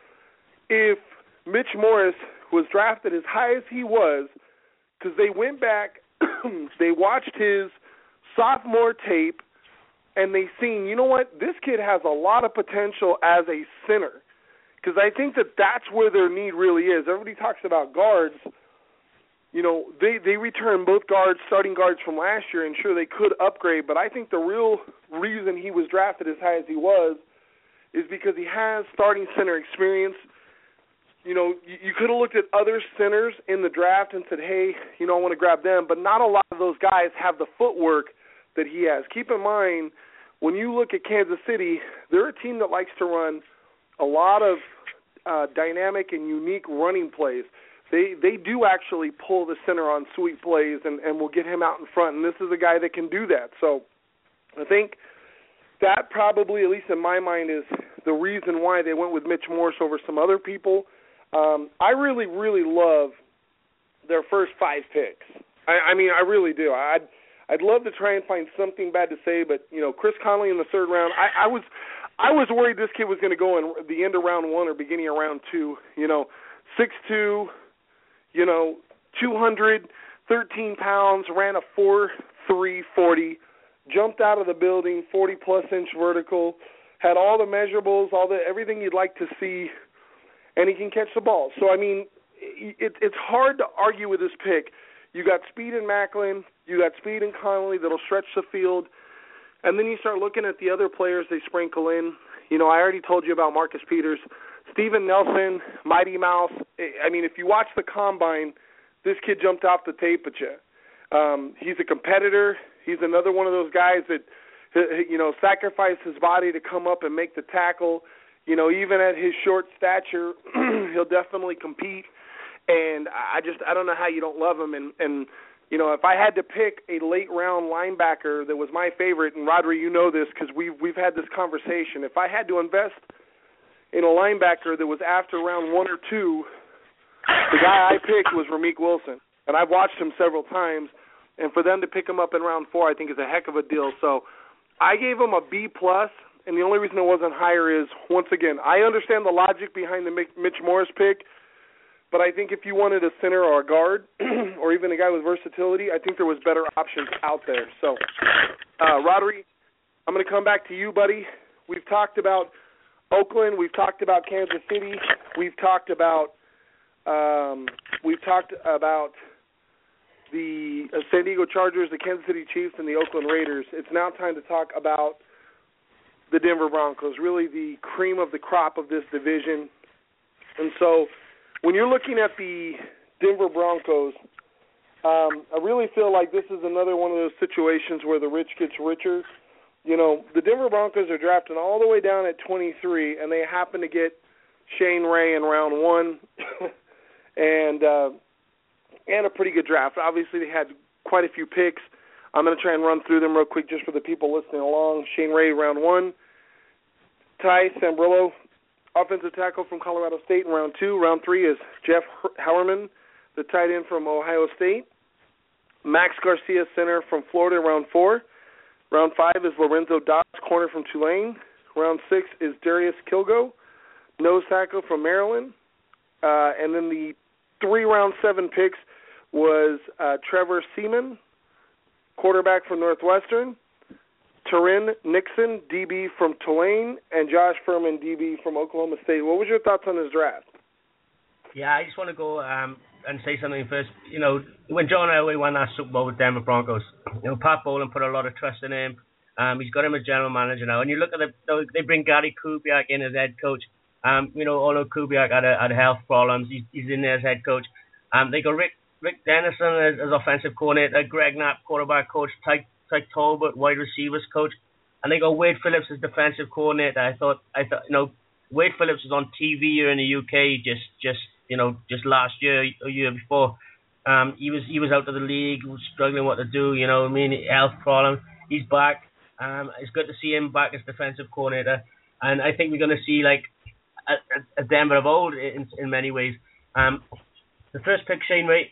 if Mitch Morse was drafted as high as he was, because they went back, they watched his sophomore tape, and they seen, you know what, this kid has a lot of potential as a center, because I think that that's where their need really is. Everybody talks about guards. You know, they, they returned both guards, starting guards from last year, and sure, they could upgrade, but I think the real reason he was drafted as high as he was is because he has starting center experience. You know, you, you could have looked at other centers in the draft and said, hey, you know, I want to grab them, but not a lot of those guys have the footwork that he has. Keep in mind, when you look at Kansas City, they're a team that likes to run a lot of uh, dynamic and unique running plays. They they do actually pull the center on sweep plays and, and will get him out in front, and this is a guy that can do that. So I think that probably, at least in my mind, is the reason why they went with Mitch Morse over some other people. Um, I really, really love their first five picks. I, I mean, I really do. I'd I'd love to try and find something bad to say, but you know, Chris Conley in the third round. I, I was I was worried this kid was going to go in the end of round one or beginning of round two. You know, six two, you know, two hundred thirteen pounds, ran a four three forty, jumped out of the building, forty plus inch vertical, had all the measurables, all the everything you'd like to see. And he can catch the ball. So, I mean, it, it's hard to argue with this pick. You got speed in Macklin. You got speed in Connolly that'll stretch the field. And then you start looking at the other players they sprinkle in. You know, I already told you about Marcus Peters. Steven Nelson, Mighty Mouse. I mean, if you watch the Combine, this kid jumped off the tape at you. Um, he's a competitor. He's another one of those guys that, you know, sacrificed his body to come up and make the tackle. You know, even at his short stature, he'll definitely compete. And I just, I don't know how you don't love him. And, and, you know, if I had to pick a late-round linebacker that was my favorite, and Rodri, you know this because we've, we've had this conversation, if I had to invest in a linebacker that was after round one or two, the guy I picked was Ramik Wilson. And I've watched him several times. And for them to pick him up in round four, I think is a heck of a deal. So I gave him a B plus. And the only reason it wasn't higher is, once again, I understand the logic behind the Mitch Morse pick, but I think if you wanted a center or a guard or even a guy with versatility, I think there was better options out there. So, uh, Rodri, I'm going to come back to you, buddy. We've talked about Oakland. We've talked about Kansas City. We've talked about um, we've talked about the uh, San Diego Chargers, the Kansas City Chiefs, and the Oakland Raiders. It's now time to talk about the Denver Broncos, really the cream of the crop of this division. And so when you're looking at the Denver Broncos, um, I really feel like this is another one of those situations where the rich gets richer. you know, the Denver Broncos are drafting all the way down at twenty-three, and they happen to get Shane Ray in round one, and uh, and a pretty good draft. Obviously, they had quite a few picks. I'm going to try and run through them real quick just for the people listening along. Shane Ray, round one. Ty Sambrailo, offensive tackle from Colorado State in round two. Round three is Jeff Howerman, the tight end from Ohio State. Max Garcia, center from Florida, round four. Round five is Lorenzo Dobbs, corner from Tulane. Round six is Darius Kilgo, nose tackle from Maryland. Uh, and then the three round seven picks was uh, Trevor Seaman, quarterback from Northwestern, Tarin Nixon, D B from Tulane, and Josh Furman, D B from Oklahoma State. What was your thoughts on this draft?
Yeah, I just want to go um, and say something first. You know, when John Elway won that Super Bowl with Denver Broncos, you know, Pat Bowlen put a lot of trust in him. Um, he's got him as general manager now. And you look at the, they bring Gary Kubiak in as head coach. Um, you know, although Kubiak had, a, had health problems, he's, he's in there as head coach. Um, they got Rick Rick Dennison as, as offensive coordinator, Greg Knapp, quarterback coach, Tyke, Tyke Talbot, wide receivers coach, and they got Wade Phillips as defensive coordinator. I thought, I thought, you know, Wade Phillips was on T V here in the U K just, just, you know, just last year, a year before. Um, he was, he was out of the league, was struggling what to do. You know, I mean, health problem. He's back. Um, it's good to see him back as defensive coordinator, and I think we're going to see like a, a Denver of old in, in many ways. Um, the first pick, Shane Ray,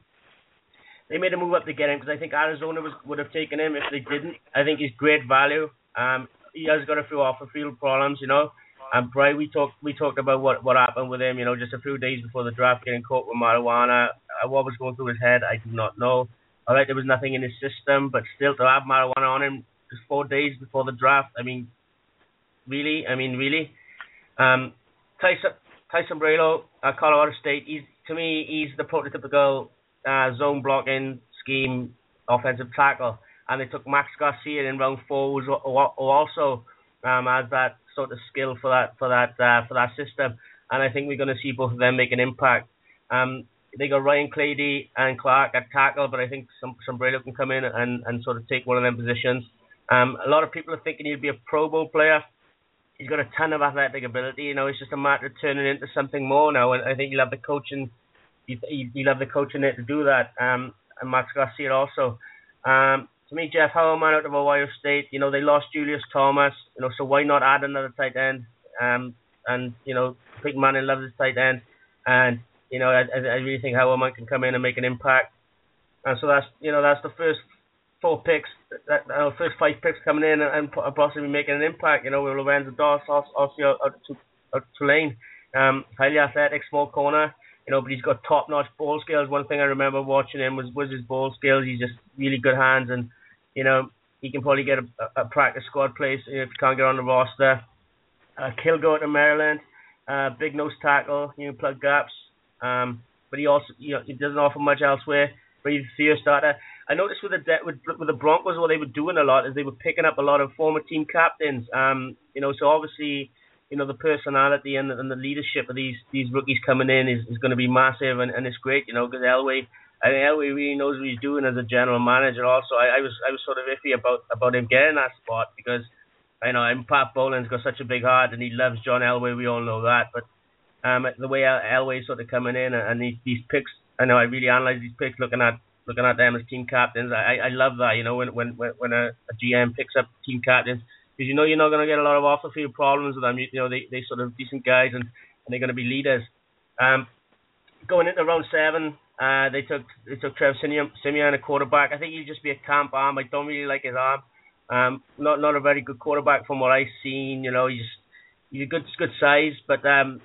they made a move up to get him because I think Arizona was, would have taken him if they didn't. I think he's great value. Um, he has got a few off the field problems, you know. Um, Brian, we talked we talked about what, what happened with him, you know, just a few days before the draft, getting caught with marijuana. Uh, what was going through his head, I do not know. All right, there was nothing in his system, but still to have marijuana on him just four days before the draft, I mean, really, I mean, really. Um, Tyson Tyson Sambrailo, uh, Colorado State. He's to me, he's the prototypical uh, zone blocking scheme offensive tackle, and they took Max Garcia in round four, who also um, has that sort of skill for that for that uh, for that system, and I think we're going to see both of them make an impact. Um, they got Ryan Clady and Clark at tackle, but I think some Sambrailo can come in and, and sort of take one of them positions. Um, a lot of people are thinking he'll be a Pro Bowl player. He's got a ton of athletic ability. You know, it's just a matter of turning it into something more now, and I think he'll have the coaching. He'll have the coaching there to do that. Um, and Max Garcia also. Um, to me, Jeff Howerman out of Ohio State. You know, they lost Julius Thomas. You know, so why not add another tight end? Um, and you know, Peyton Manning loves his tight end, and you know, I, I really think Howerman can come in and make an impact. And so that's you know that's the first four picks, that uh, first five picks coming in and, and possibly making an impact. You know, with Lorenzo Doss, obviously out, out, to, out to Tulane, um, highly athletic, small corner. You know, but he's got top-notch ball skills. One thing I remember watching him was, was his ball skills. He's just really good hands, and you know, he can probably get a, a practice squad place if he can't get on the roster. Uh, Kilgo to Maryland, uh, big nose tackle, you know, plug gaps. Um, but he also, you know, he doesn't offer much elsewhere. But he's a fear starter. I noticed with the de- with, with the Broncos, what they were doing a lot is they were picking up a lot of former team captains. Um, you know, so obviously, you know, the personality and the, and the leadership of these these rookies coming in is, is going to be massive, and, and it's great, you know, because Elway, I think Elway really knows what he's doing as a general manager. Also, I, I was I was sort of iffy about about him getting that spot because, I know, and Pat Bowlen's got such a big heart and he loves John Elway. We all know that, but um, the way Elway's sort of coming in and these, these picks, I know I really analyze these picks, looking at looking at them as team captains. I I love that, you know, when when when a, a G M picks up team captains. Because you know you're not going to get a lot of off-the-field problems with them. You, you know, they they sort of decent guys and, and they're going to be leaders. Um, going into round seven, uh, they took they took Trevor Siemian, Siemian, a quarterback. I think he'll just be a camp arm. I don't really like his arm. Um, not not a very good quarterback from what I've seen. You know, he's he's a good good size, but um,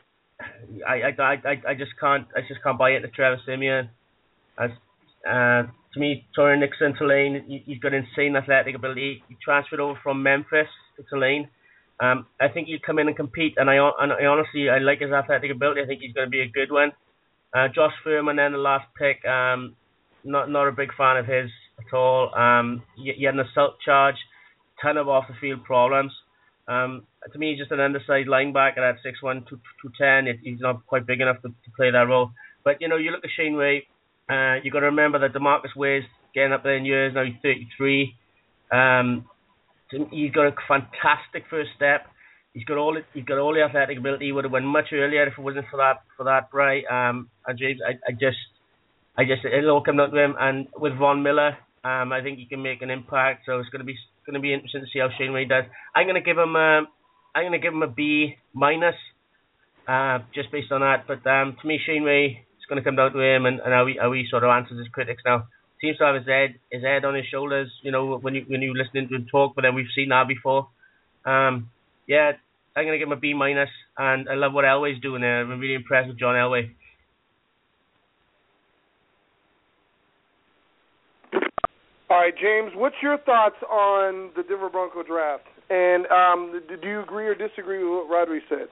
I, I I I just can't I just can't buy into Trevor Siemian. As uh, to me, Tarin Nixon, Tulane, he's got insane athletic ability. He transferred over from Memphis to Tulane. Um, I think he'll come in and compete, and I, and I honestly, I like his athletic ability. I think he's going to be a good one. Uh, Josh Furman, then the last pick, um, not not a big fan of his at all. Um, he, he had an assault charge, ton of off-the-field problems. Um, to me, he's just an undersized linebacker at six one, two ten. He's not quite big enough to, to play that role. But, you know, you look at Shane Ray, Uh, you got to remember that DeMarcus Ware's getting up there in years now. He's thirty-three. Um, he's got a fantastic first step. He's got all he's got all the athletic ability. He would have won much earlier if it wasn't for that for that right. Um, and James, I, I just I just it'll all come down to him. And with Von Miller, um, I think he can make an impact. So it's going to be going to be interesting to see how Shane Ray does. I'm going to give him a I'm going to give him a B minus, uh, just based on that. But um, to me, Shane Ray, it's going to come down to him and, and how he how he sort of answers his critics now. Seems to have his head his head on his shoulders, you know, when you when you listening to him talk. But then we've seen that before. Um, yeah, I'm gonna give him a B minus, and I love what Elway's doing there. I'm really impressed with John Elway.
All right, James, what's your thoughts on the Denver Bronco draft? And um, do you agree or disagree with what Rodri said?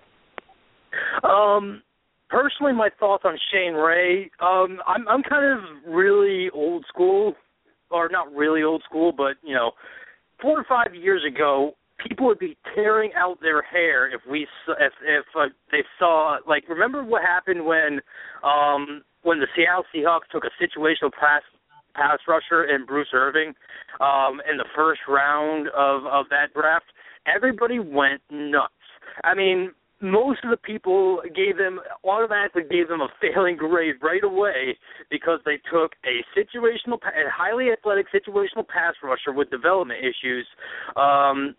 Um. Personally, my thoughts on Shane Ray, um, I'm I'm kind of really old school, or not really old school, but, you know, four or five years ago, people would be tearing out their hair if we if if uh, they saw, like, remember what happened when um, when the Seattle Seahawks took a situational pass pass rusher in Bruce Irving um, in the first round of, of that draft? Everybody went nuts. I mean, most of the people gave them, automatically gave them a failing grade right away because they took a situational, a highly athletic situational pass rusher with development issues um,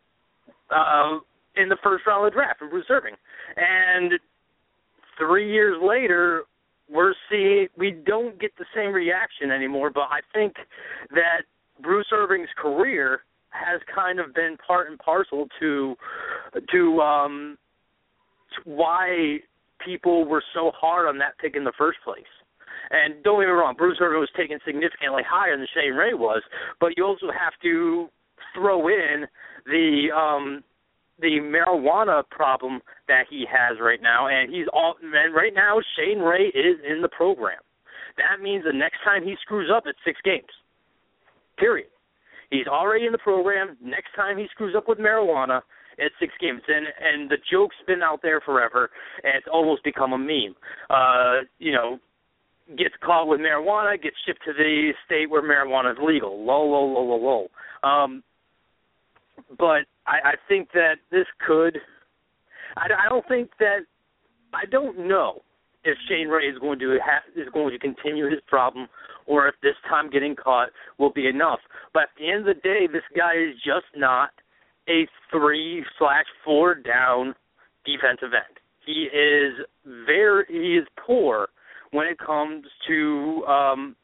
uh, in the first round of the draft, Bruce Irving. And three years later, we're seeing, we don't get the same reaction anymore, but I think that Bruce Irving's career has kind of been part and parcel to, to, um, why people were so hard on that pick in the first place. And don't get me wrong, Bruce Irving was taken significantly higher than Shane Ray was, but you also have to throw in the um, the marijuana problem that he has right now, and he's all and right now Shane Ray is in the program. That means the next time he screws up, it's six games. Period. He's already in the program. Next time he screws up with marijuana, it's six games, and and the joke's been out there forever, and it's almost become a meme. Uh, you know, gets caught with marijuana, gets shipped to the state where marijuana is legal. Lol, lol, lol, lol, lol. Um, but I, I think that this could. I, I don't think that. I don't know if Shane Ray is going to ha- is going to continue his problem, or if this time getting caught will be enough. But at the end of the day, this guy is just not a three slash four down defensive end. He is very he is poor when it comes to um,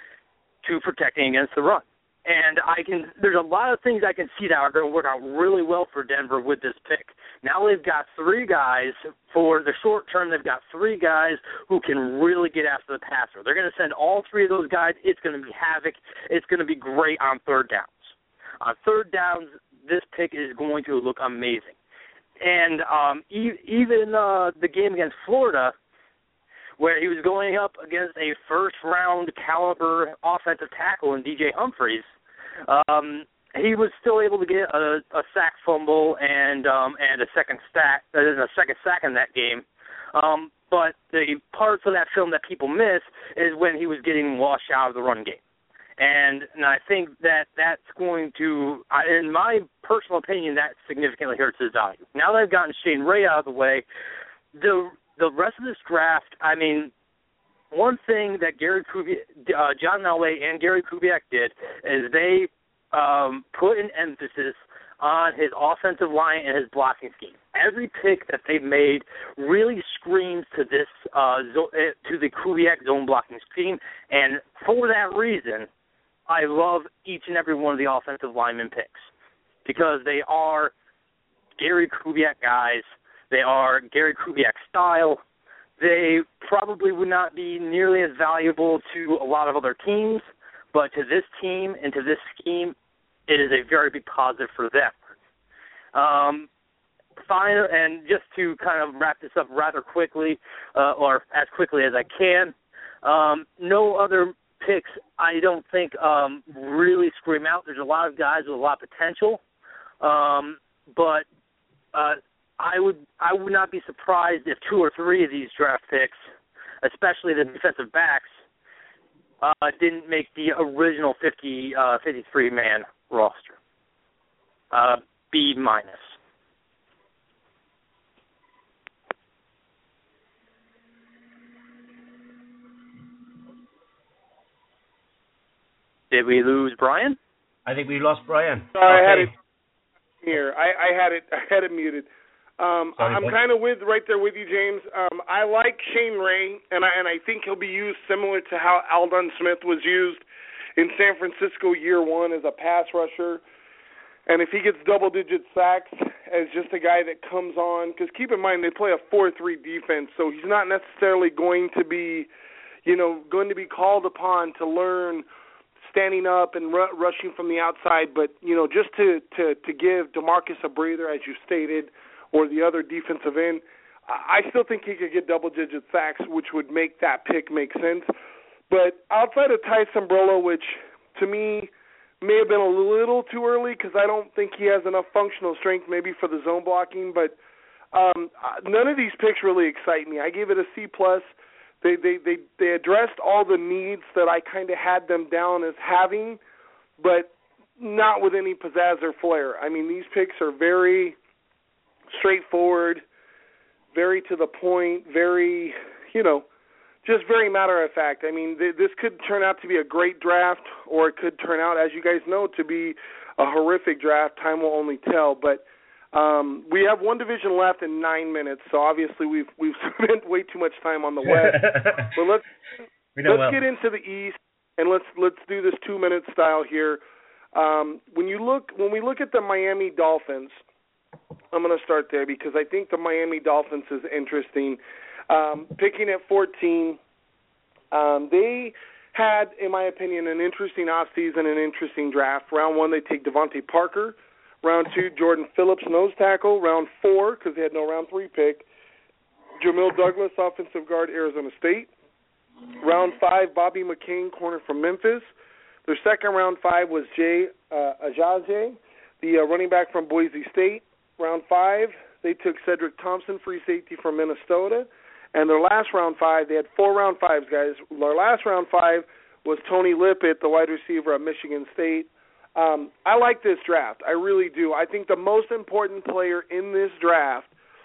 to protecting against the run. And I can there's a lot of things I can see that are going to work out really well for Denver with this pick. Now they've got three guys for the short term. They've got three guys who can really get after the passer. They're going to send all three of those guys. It's going to be havoc. It's going to be great on third downs. On third downs, this pick is going to look amazing. And um, e- even uh, the game against Florida, where he was going up against a first-round caliber offensive tackle in D J Humphries, um, he was still able to get a, a sack fumble and um, and a second sack, uh, a second sack in that game. Um, but the parts of that film that people miss is when he was getting washed out of the run game. And, and I think that that's going to, in my personal opinion, that significantly hurts his value. Now that I've gotten Shane Ray out of the way, the the rest of this draft, I mean, one thing that Gary Kubiak, uh, John Elway and Gary Kubiak did is they um, put an emphasis on his offensive line and his blocking scheme. Every pick that they've made really screams to this uh, zo- to the Kubiak zone blocking scheme, and for that reason, I love each and every one of the offensive lineman picks because they are Gary Kubiak guys. They are Gary Kubiak style. They probably would not be nearly as valuable to a lot of other teams, but to this team and to this scheme, it is a very big positive for them. Um, final, and just to kind of wrap this up rather quickly, uh, or as quickly as I can, um, no other picks I don't think um, really scream out. There's a lot of guys with a lot of potential, um, but uh, I would I would not be surprised if two or three of these draft picks, especially the defensive backs, uh, didn't make the original fifty, uh, fifty-three man roster. uh, B minus. Did we lose Brian?
I think we lost Brian.
Sorry, okay. I had it here. I, I had it. I had it muted. Um, Sorry, I'm kind of with right there with you, James. Um, I like Shane Ray, and I and I think he'll be used similar to how Aldon Smith was used in San Francisco year one as a pass rusher. And if he gets double-digit sacks as just a guy that comes on, because keep in mind they play a four three defense, so he's not necessarily going to be, you know, going to be called upon to learn standing up and r- rushing from the outside, but, you know, just to, to, to give DeMarcus a breather, as you stated, or the other defensive end, I still think he could get double-digit sacks, which would make that pick make sense. But outside of Ty Sambrailo, which to me may have been a little too early because I don't think he has enough functional strength maybe for the zone blocking, but um, none of these picks really excite me. I gave it a C plus. They they they they addressed all the needs that I kind of had them down as having, but not with any pizzazz or flair. I mean, these picks are very straightforward, very to the point, very, you know, just very matter of fact. I mean, th- this could turn out to be a great draft, or it could turn out, as you guys know, to be a horrific draft. Time will only tell, but Um, we have one division left in nine minutes, so obviously we've we've spent way too much time on the West. But let's let's well. get into the East, and let's let's do this two minute style here. Um, when you look when we look at the Miami Dolphins, I'm going to start there because I think the Miami Dolphins is interesting. Um, picking at fourteen, um, they had, in my opinion, an interesting offseason, an interesting draft. Round one, they take Devontae Parker. Round two, Jordan Phillips, nose tackle. Round four, because they had no round three pick, Jamil Douglas, offensive guard, Arizona State. Round five, Bobby McCain, corner from Memphis. Their second round five was Jay uh, Ajaje, the uh, running back from Boise State. Round five, they took Cedric Thompson, free safety from Minnesota. And their last round five, they had four round fives, guys. Their last round five was Tony Lippett, the wide receiver at Michigan State. Um, I like this draft. I really do. I think the most important player in this draft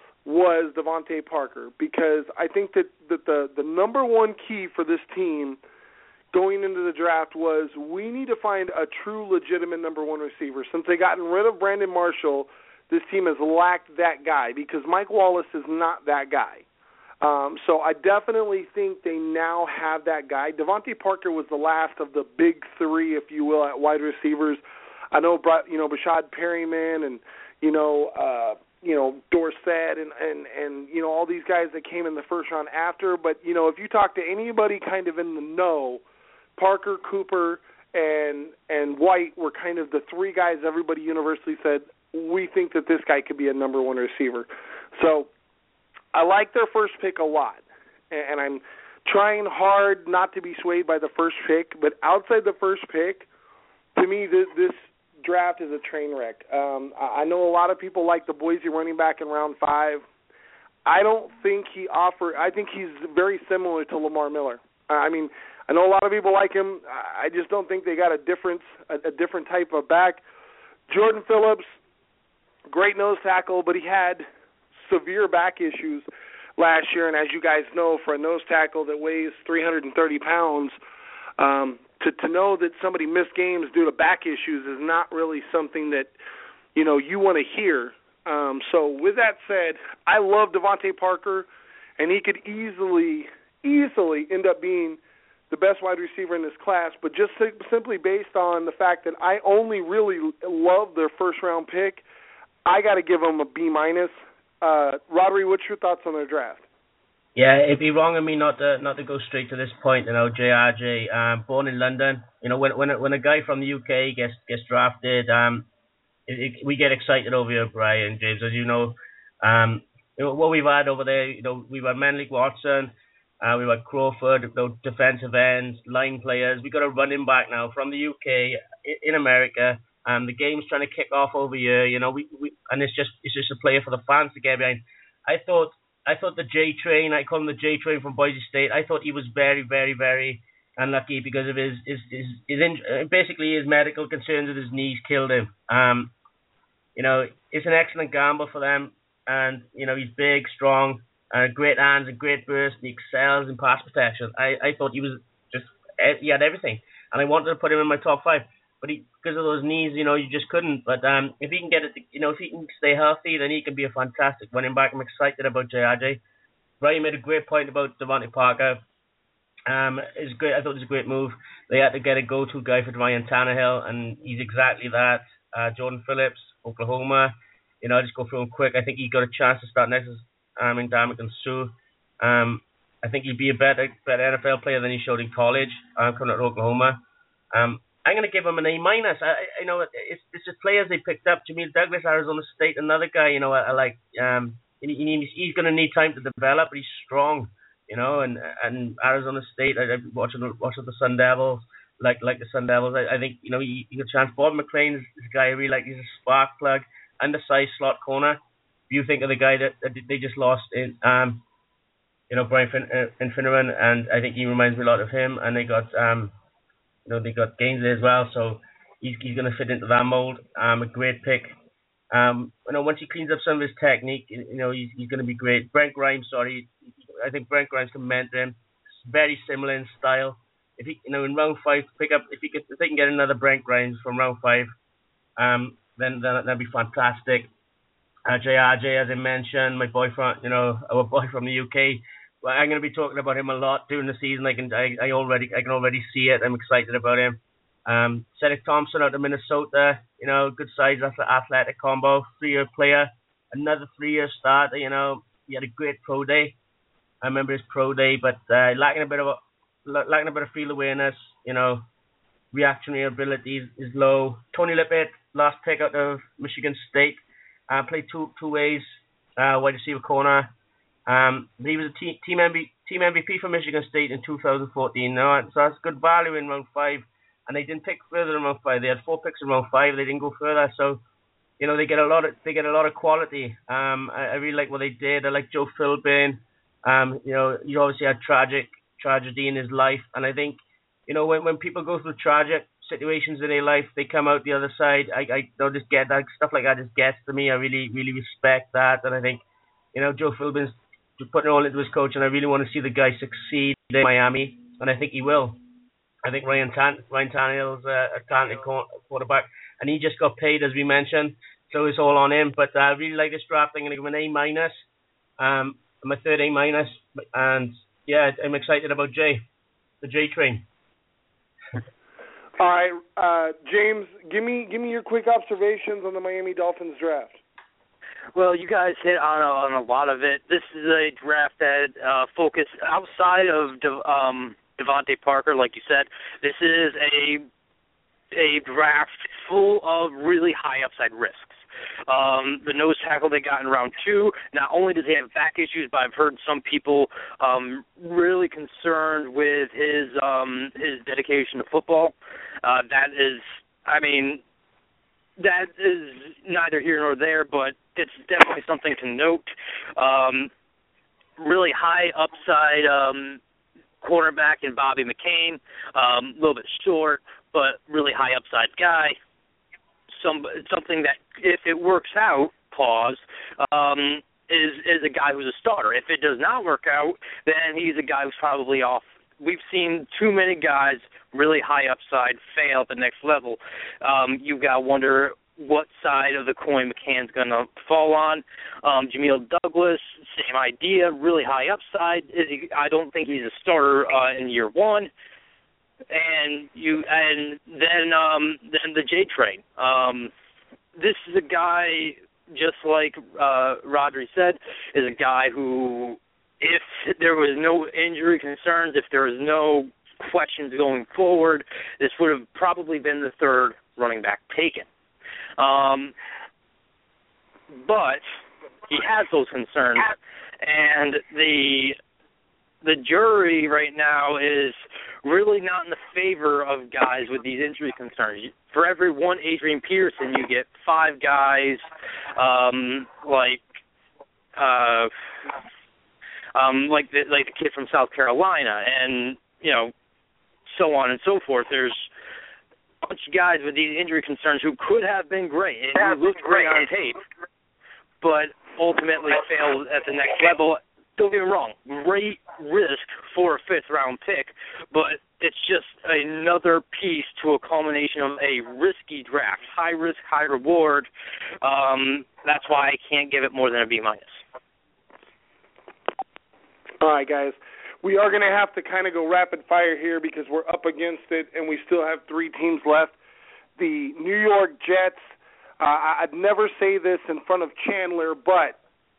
was Devontae Parker because I think that, that the, the number one key for this team going into the draft was we need to find a true legitimate number one receiver. Since they gotten rid of Brandon Marshall, this team has lacked that guy because Mike Wallace is not that guy. Um, so I definitely think they now have that guy. Devontae Parker was the last of the big three, if you will, at wide receivers. I know, you know, Brashad Perryman and, you know, uh, you know, Dorsett and, and, and, you know, all these guys that came in the first round after. But, you know, if you talk to anybody kind of in the know, Parker, Cooper, and and White were kind of the three guys everybody universally said, we think that this guy could be a number one receiver. So I like their first pick a lot, and I'm trying hard not to be swayed by the first pick, but outside the first pick, to me, this, this draft is a train wreck. Um, I know a lot of people like the Boise running back in round five. I don't think he offered – I think he's very similar to Lamar Miller. I mean, I know a lot of people like him. I just don't think they got a difference, a, a different type of back. Jordan Phillips, great nose tackle, but he had severe back issues last year, and as you guys know, for a nose tackle that weighs three hundred thirty pounds, um, to, to know that somebody missed games due to back issues is not really something that, you know, you want to hear. Um, so with that said, I love Devontae Parker, and he could easily, easily end up being the best wide receiver in this class, but just simply based on the fact that I only really love their first-round pick, I got to give them a B minus. Uh, Rodri, what's your thoughts on their draft?
Yeah, it'd be wrong of me not to not to go straight to this point. You know, J R J, um, born in London. You know, when when when a guy from the U K gets gets drafted, um, it, it, we get excited over here, Brian, James, as you know. Um, you know, what we've had over there, you know, we've had Menlik Watson, uh, we've had Crawford, you know, defensive ends, line players. We got a running back now from the U K in America. Um, the game's trying to kick off over here, you know, we, we and it's just it's just a player for the fans to get behind. I thought I thought the J Train, I call him the J Train from Boise State. I thought he was very, very, very unlucky because of his his his, his inj- basically his medical concerns with his knees killed him. Um, you know, it's an excellent gamble for them. And, you know, he's big, strong, uh, great hands, and great burst. He excels in pass protection. I, I thought he was just, he had everything. And I wanted to put him in my top five. But he, because of those knees, you know, you just couldn't. But um, if he can get it, you know, if he can stay healthy, then he can be a fantastic running back. I'm excited about J R J. Ryan made a great point about Devontae Parker. Um, it's great. I thought it was a great move. They had to get a go-to guy for Ryan Tannehill, and he's exactly that. Uh, Jordan Phillips, Oklahoma. You know, I'll just go through him quick. I think he got a chance to start next um, in Ndamukong Suh. Um, I think he'd be a better, better N F L player than he showed in college, um, coming out of Oklahoma. Um, I'm going to give him an A minus. I, I know it's it's just players they picked up. Jamil Douglas, Arizona State, another guy. You know, I, I like. Um, he, he, he's going to need time to develop, but he's strong. You know, and and Arizona State. I, I watching watching the Sun Devils, like like the Sun Devils. I, I think you know he, he got a chance. Bob McLean is a guy I really like. He's a spark plug, undersized slot corner. If you think of the guy that, that they just lost in, um, you know, Brian fin- uh, Finneran, and I think he reminds me a lot of him. And they got um. You know, they got Gainsey as well, so he's he's going to fit into that mold. Um, a great pick. Um, you know, once he cleans up some of his technique, you know, he's he's going to be great. Brent Grimes, sorry, I think Brent Grimes can mentor him. It's very similar in style. If he, you know, in round five, pick up if he could, if they can get another Brent Grimes from round five, um, then then that'd be fantastic. Uh, J R J, as I mentioned, my boy from, you know, our boy from the U K. Well, I'm going to be talking about him a lot during the season. I can, I, I already, I can already see it. I'm excited about him. Um, Cedric Thompson out of Minnesota, you know, good size, athletic combo, three-year player, another three-year starter. You know, he had a great pro day. I remember his pro day, but uh, lacking a bit of, a, lacking a bit of field awareness. You know, reactionary ability is, is low. Tony Lippett, last pick out of Michigan State, uh, played two two ways, uh, wide receiver corner. Um, but he was a team team, M V, team M V P for Michigan State in two thousand fourteen. No, so that's good value in round five. And they didn't pick further in round five. They had four picks in round five. They didn't go further. So, you know, they get a lot of they get a lot of quality. Um, I, I really like what they did. I like Joe Philbin. Um, you know, he obviously had tragic tragedy in his life, and I think, you know, when when people go through tragic situations in their life, they come out the other side. I I don't just get that stuff like that just gets to me. I really really respect that, and I think, you know, Joe Philbin's putting it all into his coach, and I really want to see the guy succeed in Miami, and I think he will. I think Ryan Tan- Ryan Tannehill's a, a talented quarterback, and he just got paid, as we mentioned, so it's all on him. But I really like this draft. I'm going to give him an A minus, um, my third A minus, and yeah, I'm excited about Jay, the J train.
All right, uh, James, give me give me your quick observations on the Miami Dolphins draft.
Well, you guys hit on a, on a lot of it. This is a draft that uh, focused outside of De, um, Devontae Parker, like you said. This is a a draft full of really high upside risks. Um, the nose tackle they got in round two, not only does he have back issues, but I've heard some people um, really concerned with his um, his dedication to football. Uh, that is, I mean, that is neither here nor there, but it's definitely something to note. Um, really high upside um, cornerback in Bobby McCain, um, a little bit short, but really high upside guy. Some something that, if it works out, pause, um, is is a guy who's a starter. If it does not work out, then he's a guy who's probably off. We've seen too many guys really high upside fail at the next level. Um, you've got to wonder what side of the coin McCann's going to fall on. Um, Jamil Douglas, same idea, really high upside. I don't think he's a starter uh, in year one. And you, and then um, then the J train. Um, this is a guy, just like uh, Rodri said, is a guy who, if there was no injury concerns, if there was no questions going forward, this would have probably been the third running back taken. Um, but he has those concerns, and the the jury right now is really not in the favor of guys with these injury concerns. For every one Adrian Peterson, you get five guys um, like uh, um, like the, like the kid from South Carolina, and you know, so on and so forth. There's bunch of guys with these injury concerns who could have been great and who looked great on tape, but ultimately failed at the next level. Don't get me wrong, great risk for a fifth-round pick, but it's just another piece to a culmination of a risky draft. High risk, high reward. Um, that's why I can't give it more than a B minus.
All right, guys. We are going to have to kind of go rapid fire here because we're up against it, and we still have three teams left. The New York Jets, uh, I'd never say this in front of Chandler, but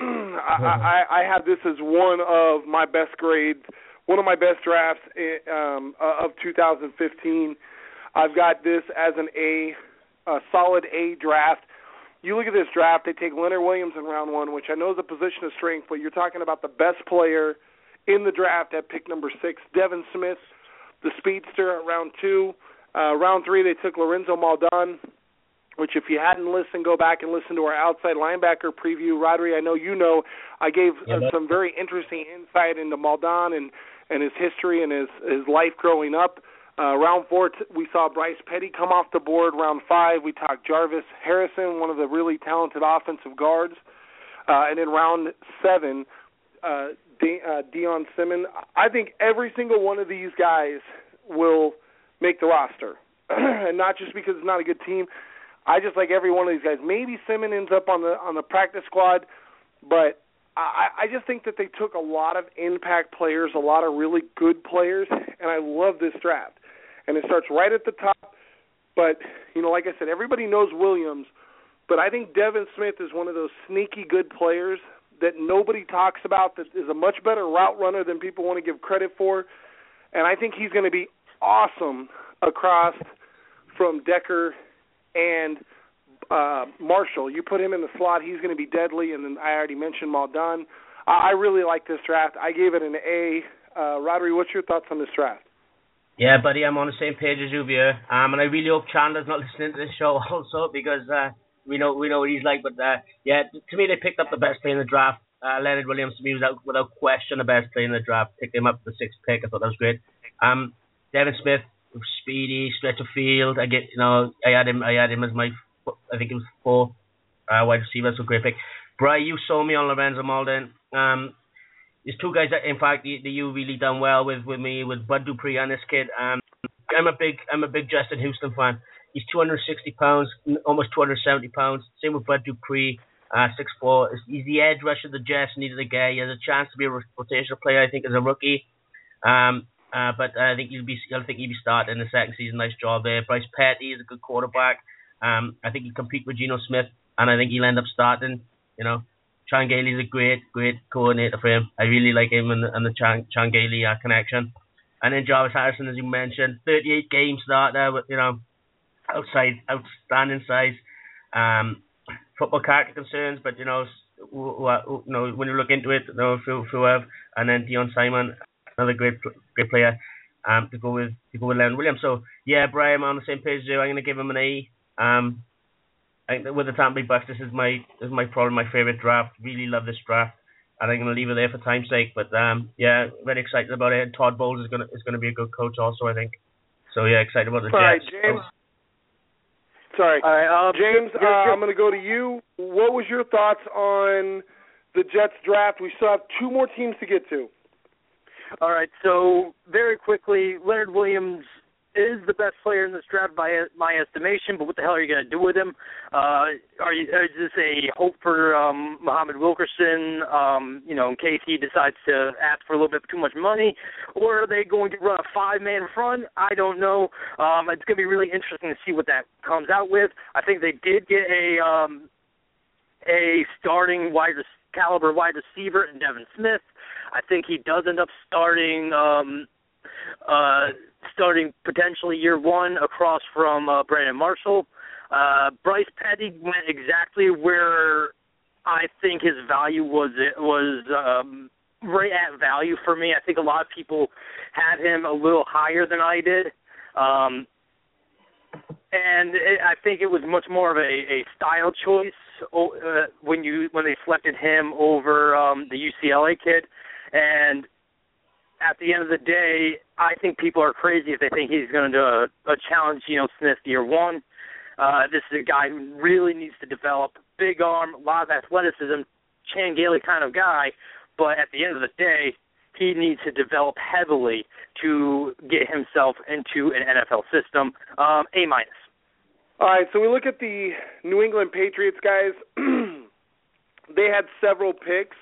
I, I, I have this as one of my best grades, one of my best drafts um, of two thousand fifteen. I've got this as an A, a solid A draft. You look at this draft, they take Leonard Williams in round one, which I know is a position of strength, but you're talking about the best player in the draft at pick number six, Devin Smith, the speedster at round two. Uh, round three, they took Lorenzo Maldon, which if you hadn't listened, go back and listen to our outside linebacker preview. Rodri, I know you know, I gave uh, some very interesting insight into Maldon and, and his history and his, his life growing up. Uh, round four, t- we saw Bryce Petty come off the board. Round five, we talked Jarvis Harrison, one of the really talented offensive guards. Uh, and in round seven, uh, De- uh, Dion Simmons. I think every single one of these guys will make the roster. And not just because it's not a good team. I just like every one of these guys. Maybe Simmons ends up on the on the practice squad, but I, I just think that they took a lot of impact players, a lot of really good players, and I love this draft. And it starts right at the top, but, you know, like I said, everybody knows Williams, but I think Devin Smith is one of those sneaky good players that nobody talks about, that is a much better route runner than people want to give credit for, and I think he's going to be awesome across from Decker and uh, Marshall. You put him in the slot, he's going to be deadly, and then I already mentioned Maldon. I really like this draft. I gave it an A. Uh, Rodri, what's your thoughts on this draft?
Yeah, buddy, I'm on the same page as you here, um, and I really hope Chandler's not listening to this show also, because uh, we know we know what he's like. But uh, yeah, to me, they picked up the best player in the draft. Uh, Leonard Williams, to me, was out, without question the best player in the draft. Picked him up the sixth pick. I thought that was great. Um, Devin Smith, speedy, stretch of field. I get, you know, I had him. I had him as my, I think it was fourth uh, wide receiver. So great pick. Bri, you sold me on Lorenzo Maldon. Um, there's two guys that, in fact, that you really done well with with me, with Bud Dupree and this kid. Um, I'm a big, I'm a big Justin Houston fan. He's two hundred sixty pounds, almost two hundred seventy pounds. Same with Bud Dupree, uh, six foot four. He's the edge rusher the Jets needed a guy. He has a chance to be a rotational player, I think, as a rookie. Um, Uh, but I think he'll be. I think he'll be starting in the second season. Nice job there. Bryce Petty is a good quarterback. Um, I think he'll compete with Geno Smith, and I think he'll end up starting. You know, Changeli is a great, great coordinator for him. I really like him and the, and the Chang, Changeli uh, connection. And then Jarvis Harrison, as you mentioned, thirty-eight game starter with, you know, outside, outstanding size. Um, football character concerns, but you know, who, who, you know, when you look into it, you know, through through and then Dion Simon. Another great, great player um, to go with to go with Leonard Williams. So yeah, Brian, I'm on the same page as you. I'm going to give him an A. Um, I think that with the Tampa Bay Bucks, this is my this is my probably my favorite draft. Really love this draft, and I'm going to leave it there for time's sake. But um, yeah, very excited about it. And Todd Bowles is going to is going to be a good coach also, I think. So yeah, excited about the Jets.
All right, James. Sorry,
All right, um,
James. Uh, I'm going to go to you. What was your thoughts on the Jets draft? We still have two more teams to get to.
All right, so very quickly, Leonard Williams is the best player in this draft by my estimation, but what the hell are you going to do with him? Uh, are you, is this a hope for um, Muhammad Wilkerson, um, you know, in case he decides to ask for a little bit too much money? Or are they going to run a five-man front? I don't know. Um, it's going to be really interesting to see what that comes out with. I think they did get a um, a starting wide caliber wide receiver in Devin Smith. I think he does end up starting um, uh, starting potentially year one across from uh, Brandon Marshall. Uh, Bryce Petty went exactly where I think his value was was um, right at value for me. I think a lot of people had him a little higher than I did. Um, and it, I think it was much more of a, a style choice uh, when you when they selected him over um, the U C L A kid. And at the end of the day, I think people are crazy if they think he's going to uh, uh, challenge Geno Smith year one. Uh, this is a guy who really needs to develop big arm, a lot of athleticism, Chan Gailey kind of guy, but at the end of the day, he needs to develop heavily to get himself into an N F L system. Um, A minus.
All right, so we look at the New England Patriots, guys. They had several picks,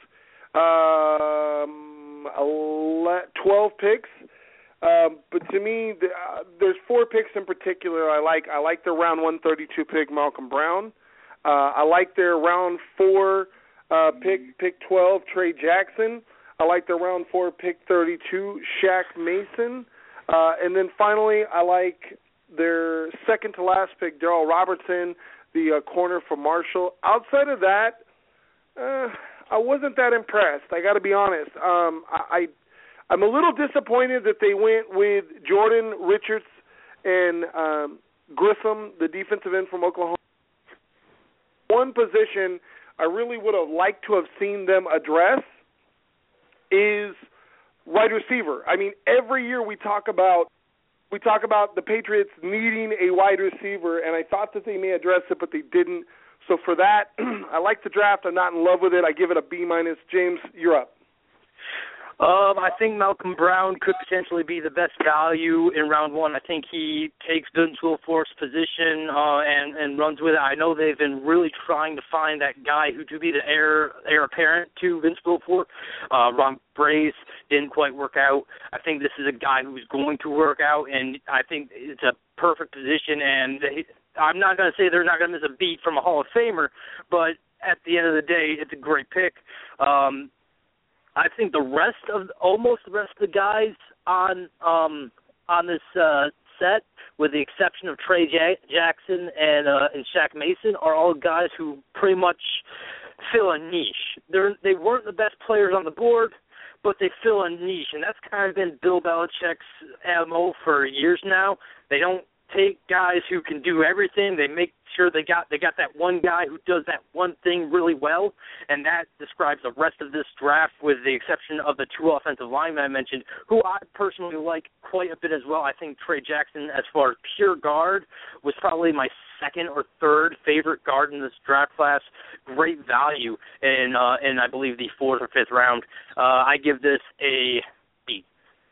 um, twelve picks. Um, but to me, the, uh, there's four picks in particular I like. I like their round one thirty-two pick, Malcolm Brown. Uh, I like their round four uh, pick, pick twelve, Trey Jackson. I like their round four pick thirty-two, Shaq Mason. Uh, and then finally, I like their second to last pick, Darrell Robertson, the uh, corner for Marshall. Outside of that, uh, I wasn't that impressed. I got to be honest. Um, I, I I'm a little disappointed that they went with Jordan Richards and um, Grissom, the defensive end from Oklahoma. One position I really would have liked to have seen them address is wide receiver. I mean, every year we talk about we talk about the Patriots needing a wide receiver, and I thought that they may address it, but they didn't. So for that, I like the draft. I'm not in love with it. I give it a B minus. James, you're up.
Um, I think Malcolm Brown could potentially be the best value in round one. I think he takes Vince Wilfork's position uh, and, and runs with it. I know they've been really trying to find that guy who to be the heir heir apparent to Vince Wilfork. Uh, Ron Brace didn't quite work out. I think this is a guy who's going to work out, and I think it's a perfect position. And they, I'm not going to say they're not going to miss a beat from a Hall of Famer, but at the end of the day, it's a great pick. Um, I think the rest of almost the rest of the guys on um, on this uh, set, with the exception of Trey J- Jackson and uh, and Shaq Mason, are all guys who pretty much fill a niche. They're they weren't the best players on the board, but they fill a niche, and that's kind of been Bill Belichick's M O for years now. They don't take guys who can do everything. They make sure they got they got that one guy who does that one thing really well, and that describes the rest of this draft, with the exception of the two offensive linemen I mentioned, who I personally like quite a bit as well. I think Trey Jackson, as far as pure guard, was probably my second or third favorite guard in this draft class. Great value in, uh, in I believe, the fourth or fifth round. Uh, I give this a B.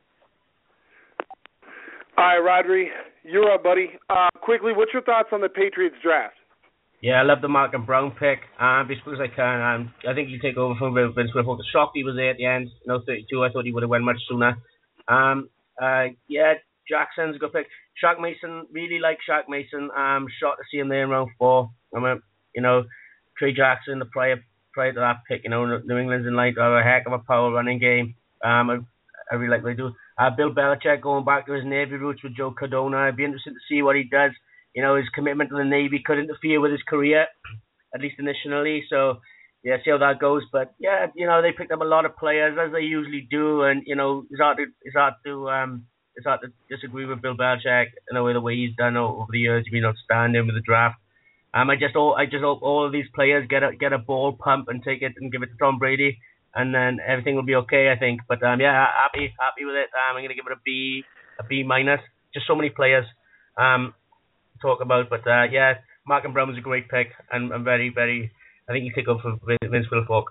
All right, Rodri, you're up, buddy. Uh, quickly, what's your thoughts on the Patriots draft?
Yeah, I love the Malcolm Brown pick. Um, as quick as I can. Um, I think he'll take over from Vince Wilfork. The shock he was there at the end. You know, thirty-two. I thought he would have went much sooner. Um, uh, yeah, Jackson's a good pick. Shaq Mason, really like Shaq Mason. Um, shocked to see him there in round four. I mean, you know, Trey Jackson, the prior prior to that pick, you know, New England's in like a heck of a power running game. Um, I, I really like what they do. Uh, Bill Belichick going back to his Navy roots with Joe Cardona. It'd be interesting to see what he does. You know, his commitment to the Navy could interfere with his career, at least initially. So, yeah, see how that goes. But, yeah, you know, they picked up a lot of players, as they usually do. And, you know, it's hard to, it's hard to, um, it's hard to disagree with Bill Belichick in a way, the way he's done over the years. He's been outstanding with the draft. Um, I just, all, I just hope all of these players get a, get a ball pump and take it and give it to Tom Brady. And then everything will be okay, I think. But um, yeah, happy, happy with it. Um, I'm gonna give it a B, a B minus. Just so many players um to talk about. But uh, yeah, Malcolm Brown was a great pick, and I'm very, very. I think you take over for Vince Wilfork.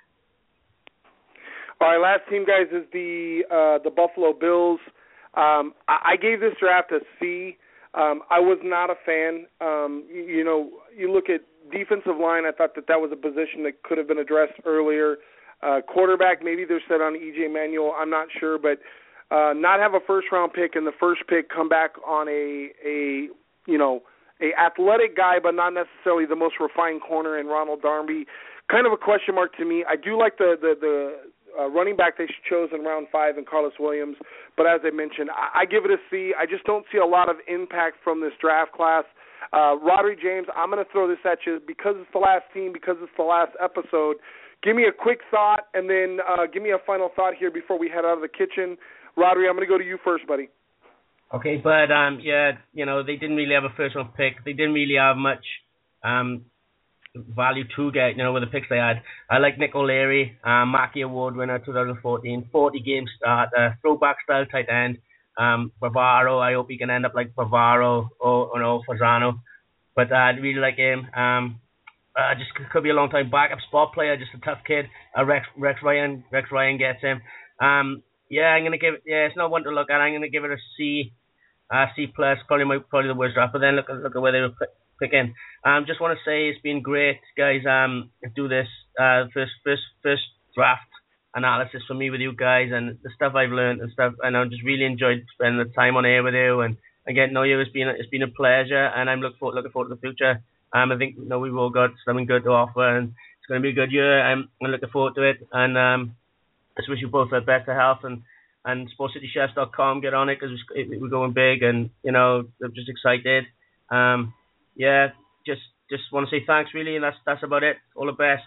All right, last team, guys, is the uh, the Buffalo Bills. Um, I, I gave this draft a C. Um, I was not a fan. Um, you, you know, you look at defensive line. I thought that that was a position that could have been addressed earlier. Uh, quarterback, maybe they're set on E J Manuel. I'm not sure, but uh, not have a first-round pick and the first pick come back on a a you know a athletic guy, but not necessarily the most refined corner in Ronald Darby. Kind of a question mark to me. I do like the the, the uh, running back they chose in round five in Carlos Williams, but as I mentioned, I, I give it a C. I just don't see a lot of impact from this draft class. Uh, Rodri James, I'm going to throw this at you because it's the last team, because it's the last episode. Give me a quick thought, and then uh, give me a final thought here before we head out of the kitchen. Rodri, I'm going to go to you first, buddy.
Okay, but um, yeah, you know, they didn't really have a first-round pick. They didn't really have much um, value to get, you know, with the picks they had. I like Nick O'Leary, um, Mackey Award winner twenty fourteen, forty game starter, throwback style tight end. Um, Bavaro, I hope he can end up like Bavaro or, or no, Fasano. But uh, I'd really like him. Um, uh, just could be a long time backup spot player, just a tough kid. Uh, Rex Rex Ryan, Rex Ryan gets him. Um, yeah, I'm gonna give it. Yeah, it's not one to look at. I'm gonna give it a C, uh, C plus. Probably my probably the worst draft. But then look at look at where they were picking. Um, just want to say it's been great, guys. Um, do this uh first first first draft analysis for me with you guys, and the stuff I've learned and stuff, and I just really enjoyed spending the time on air with you, and again, to know you, it's been it's been a pleasure, and I'm looking forward looking forward to the future. Um, I think you know we've all got something good to offer, and it's going to be a good year. I'm, I'm looking forward to it, and um, I just wish you both the best of health, and and sports city chefs dot com, get on it because we're going big, and you know I'm just excited. Um, yeah, just just want to say thanks really, and that's that's about it. All the best.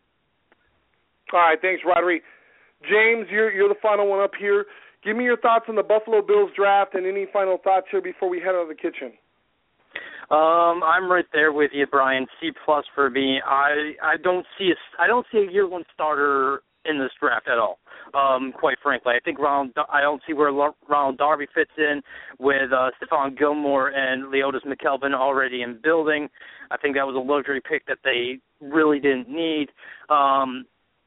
All right, thanks, Rodri. James, you're you're the final one up here. Give me your thoughts on the Buffalo Bills draft and any final thoughts here before we head out of the kitchen.
Um, I'm right there with you, Brian. C plus for me. I I don't see a I don't see a year one starter in this draft at all. Um, quite frankly, I think Ronald, I don't see where Ronald Darby fits in with uh, Stephon Gilmore and Leotis McKelvin already in building. I think that was a luxury pick that they really didn't need. Um,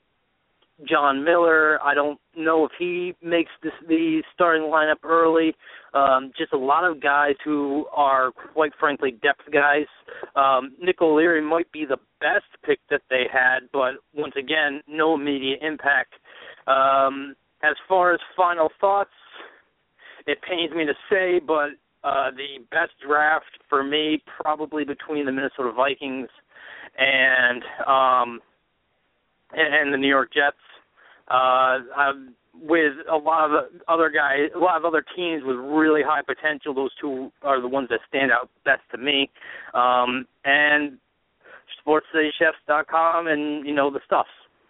John Miller, I don't know if he makes this, the starting lineup early. Um, just a lot of guys who are, quite frankly, depth guys. Um, Nick O'Leary might be the best pick that they had, but once again, no immediate impact. Um, as far as final thoughts, it pains me to say, but uh, the best draft for me, probably between the Minnesota Vikings and um, and, and the New York Jets. Uh, um, with a lot of other guys, a lot of other teams with really high potential, those two are the ones that stand out best to me. Um, and sports city chefs dot com and, you know, the stuffs.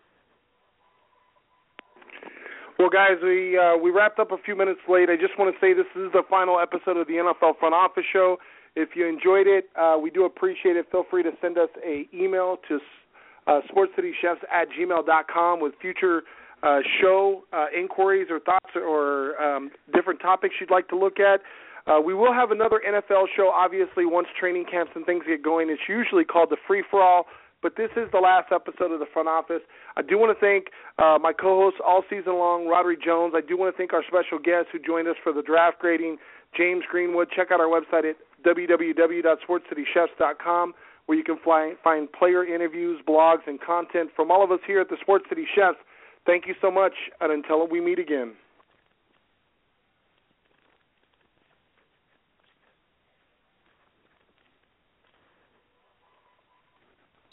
Well, guys, we uh, we wrapped up a few minutes late. I just want to say this is the final episode of the N F L Front Office Show. If you enjoyed it, uh, we do appreciate it. Feel free to send us an email to uh, sports city chefs at gmail dot com with future uh, show uh, inquiries or thoughts or um, different topics you'd like to look at. Uh, we will have another N F L show, obviously, once training camps and things get going. It's usually called the Free For All, but this is the last episode of the Front Office. I do want to thank uh, my co-hosts all season long, Rodri Jones. I do want to thank our special guest who joined us for the draft grading, James Greenwood. Check out our website at w w w dot sports city chefs dot com, where you can fly, find player interviews, blogs, and content from all of us here at the Sports City Chefs. Thank you so much, and until we meet again.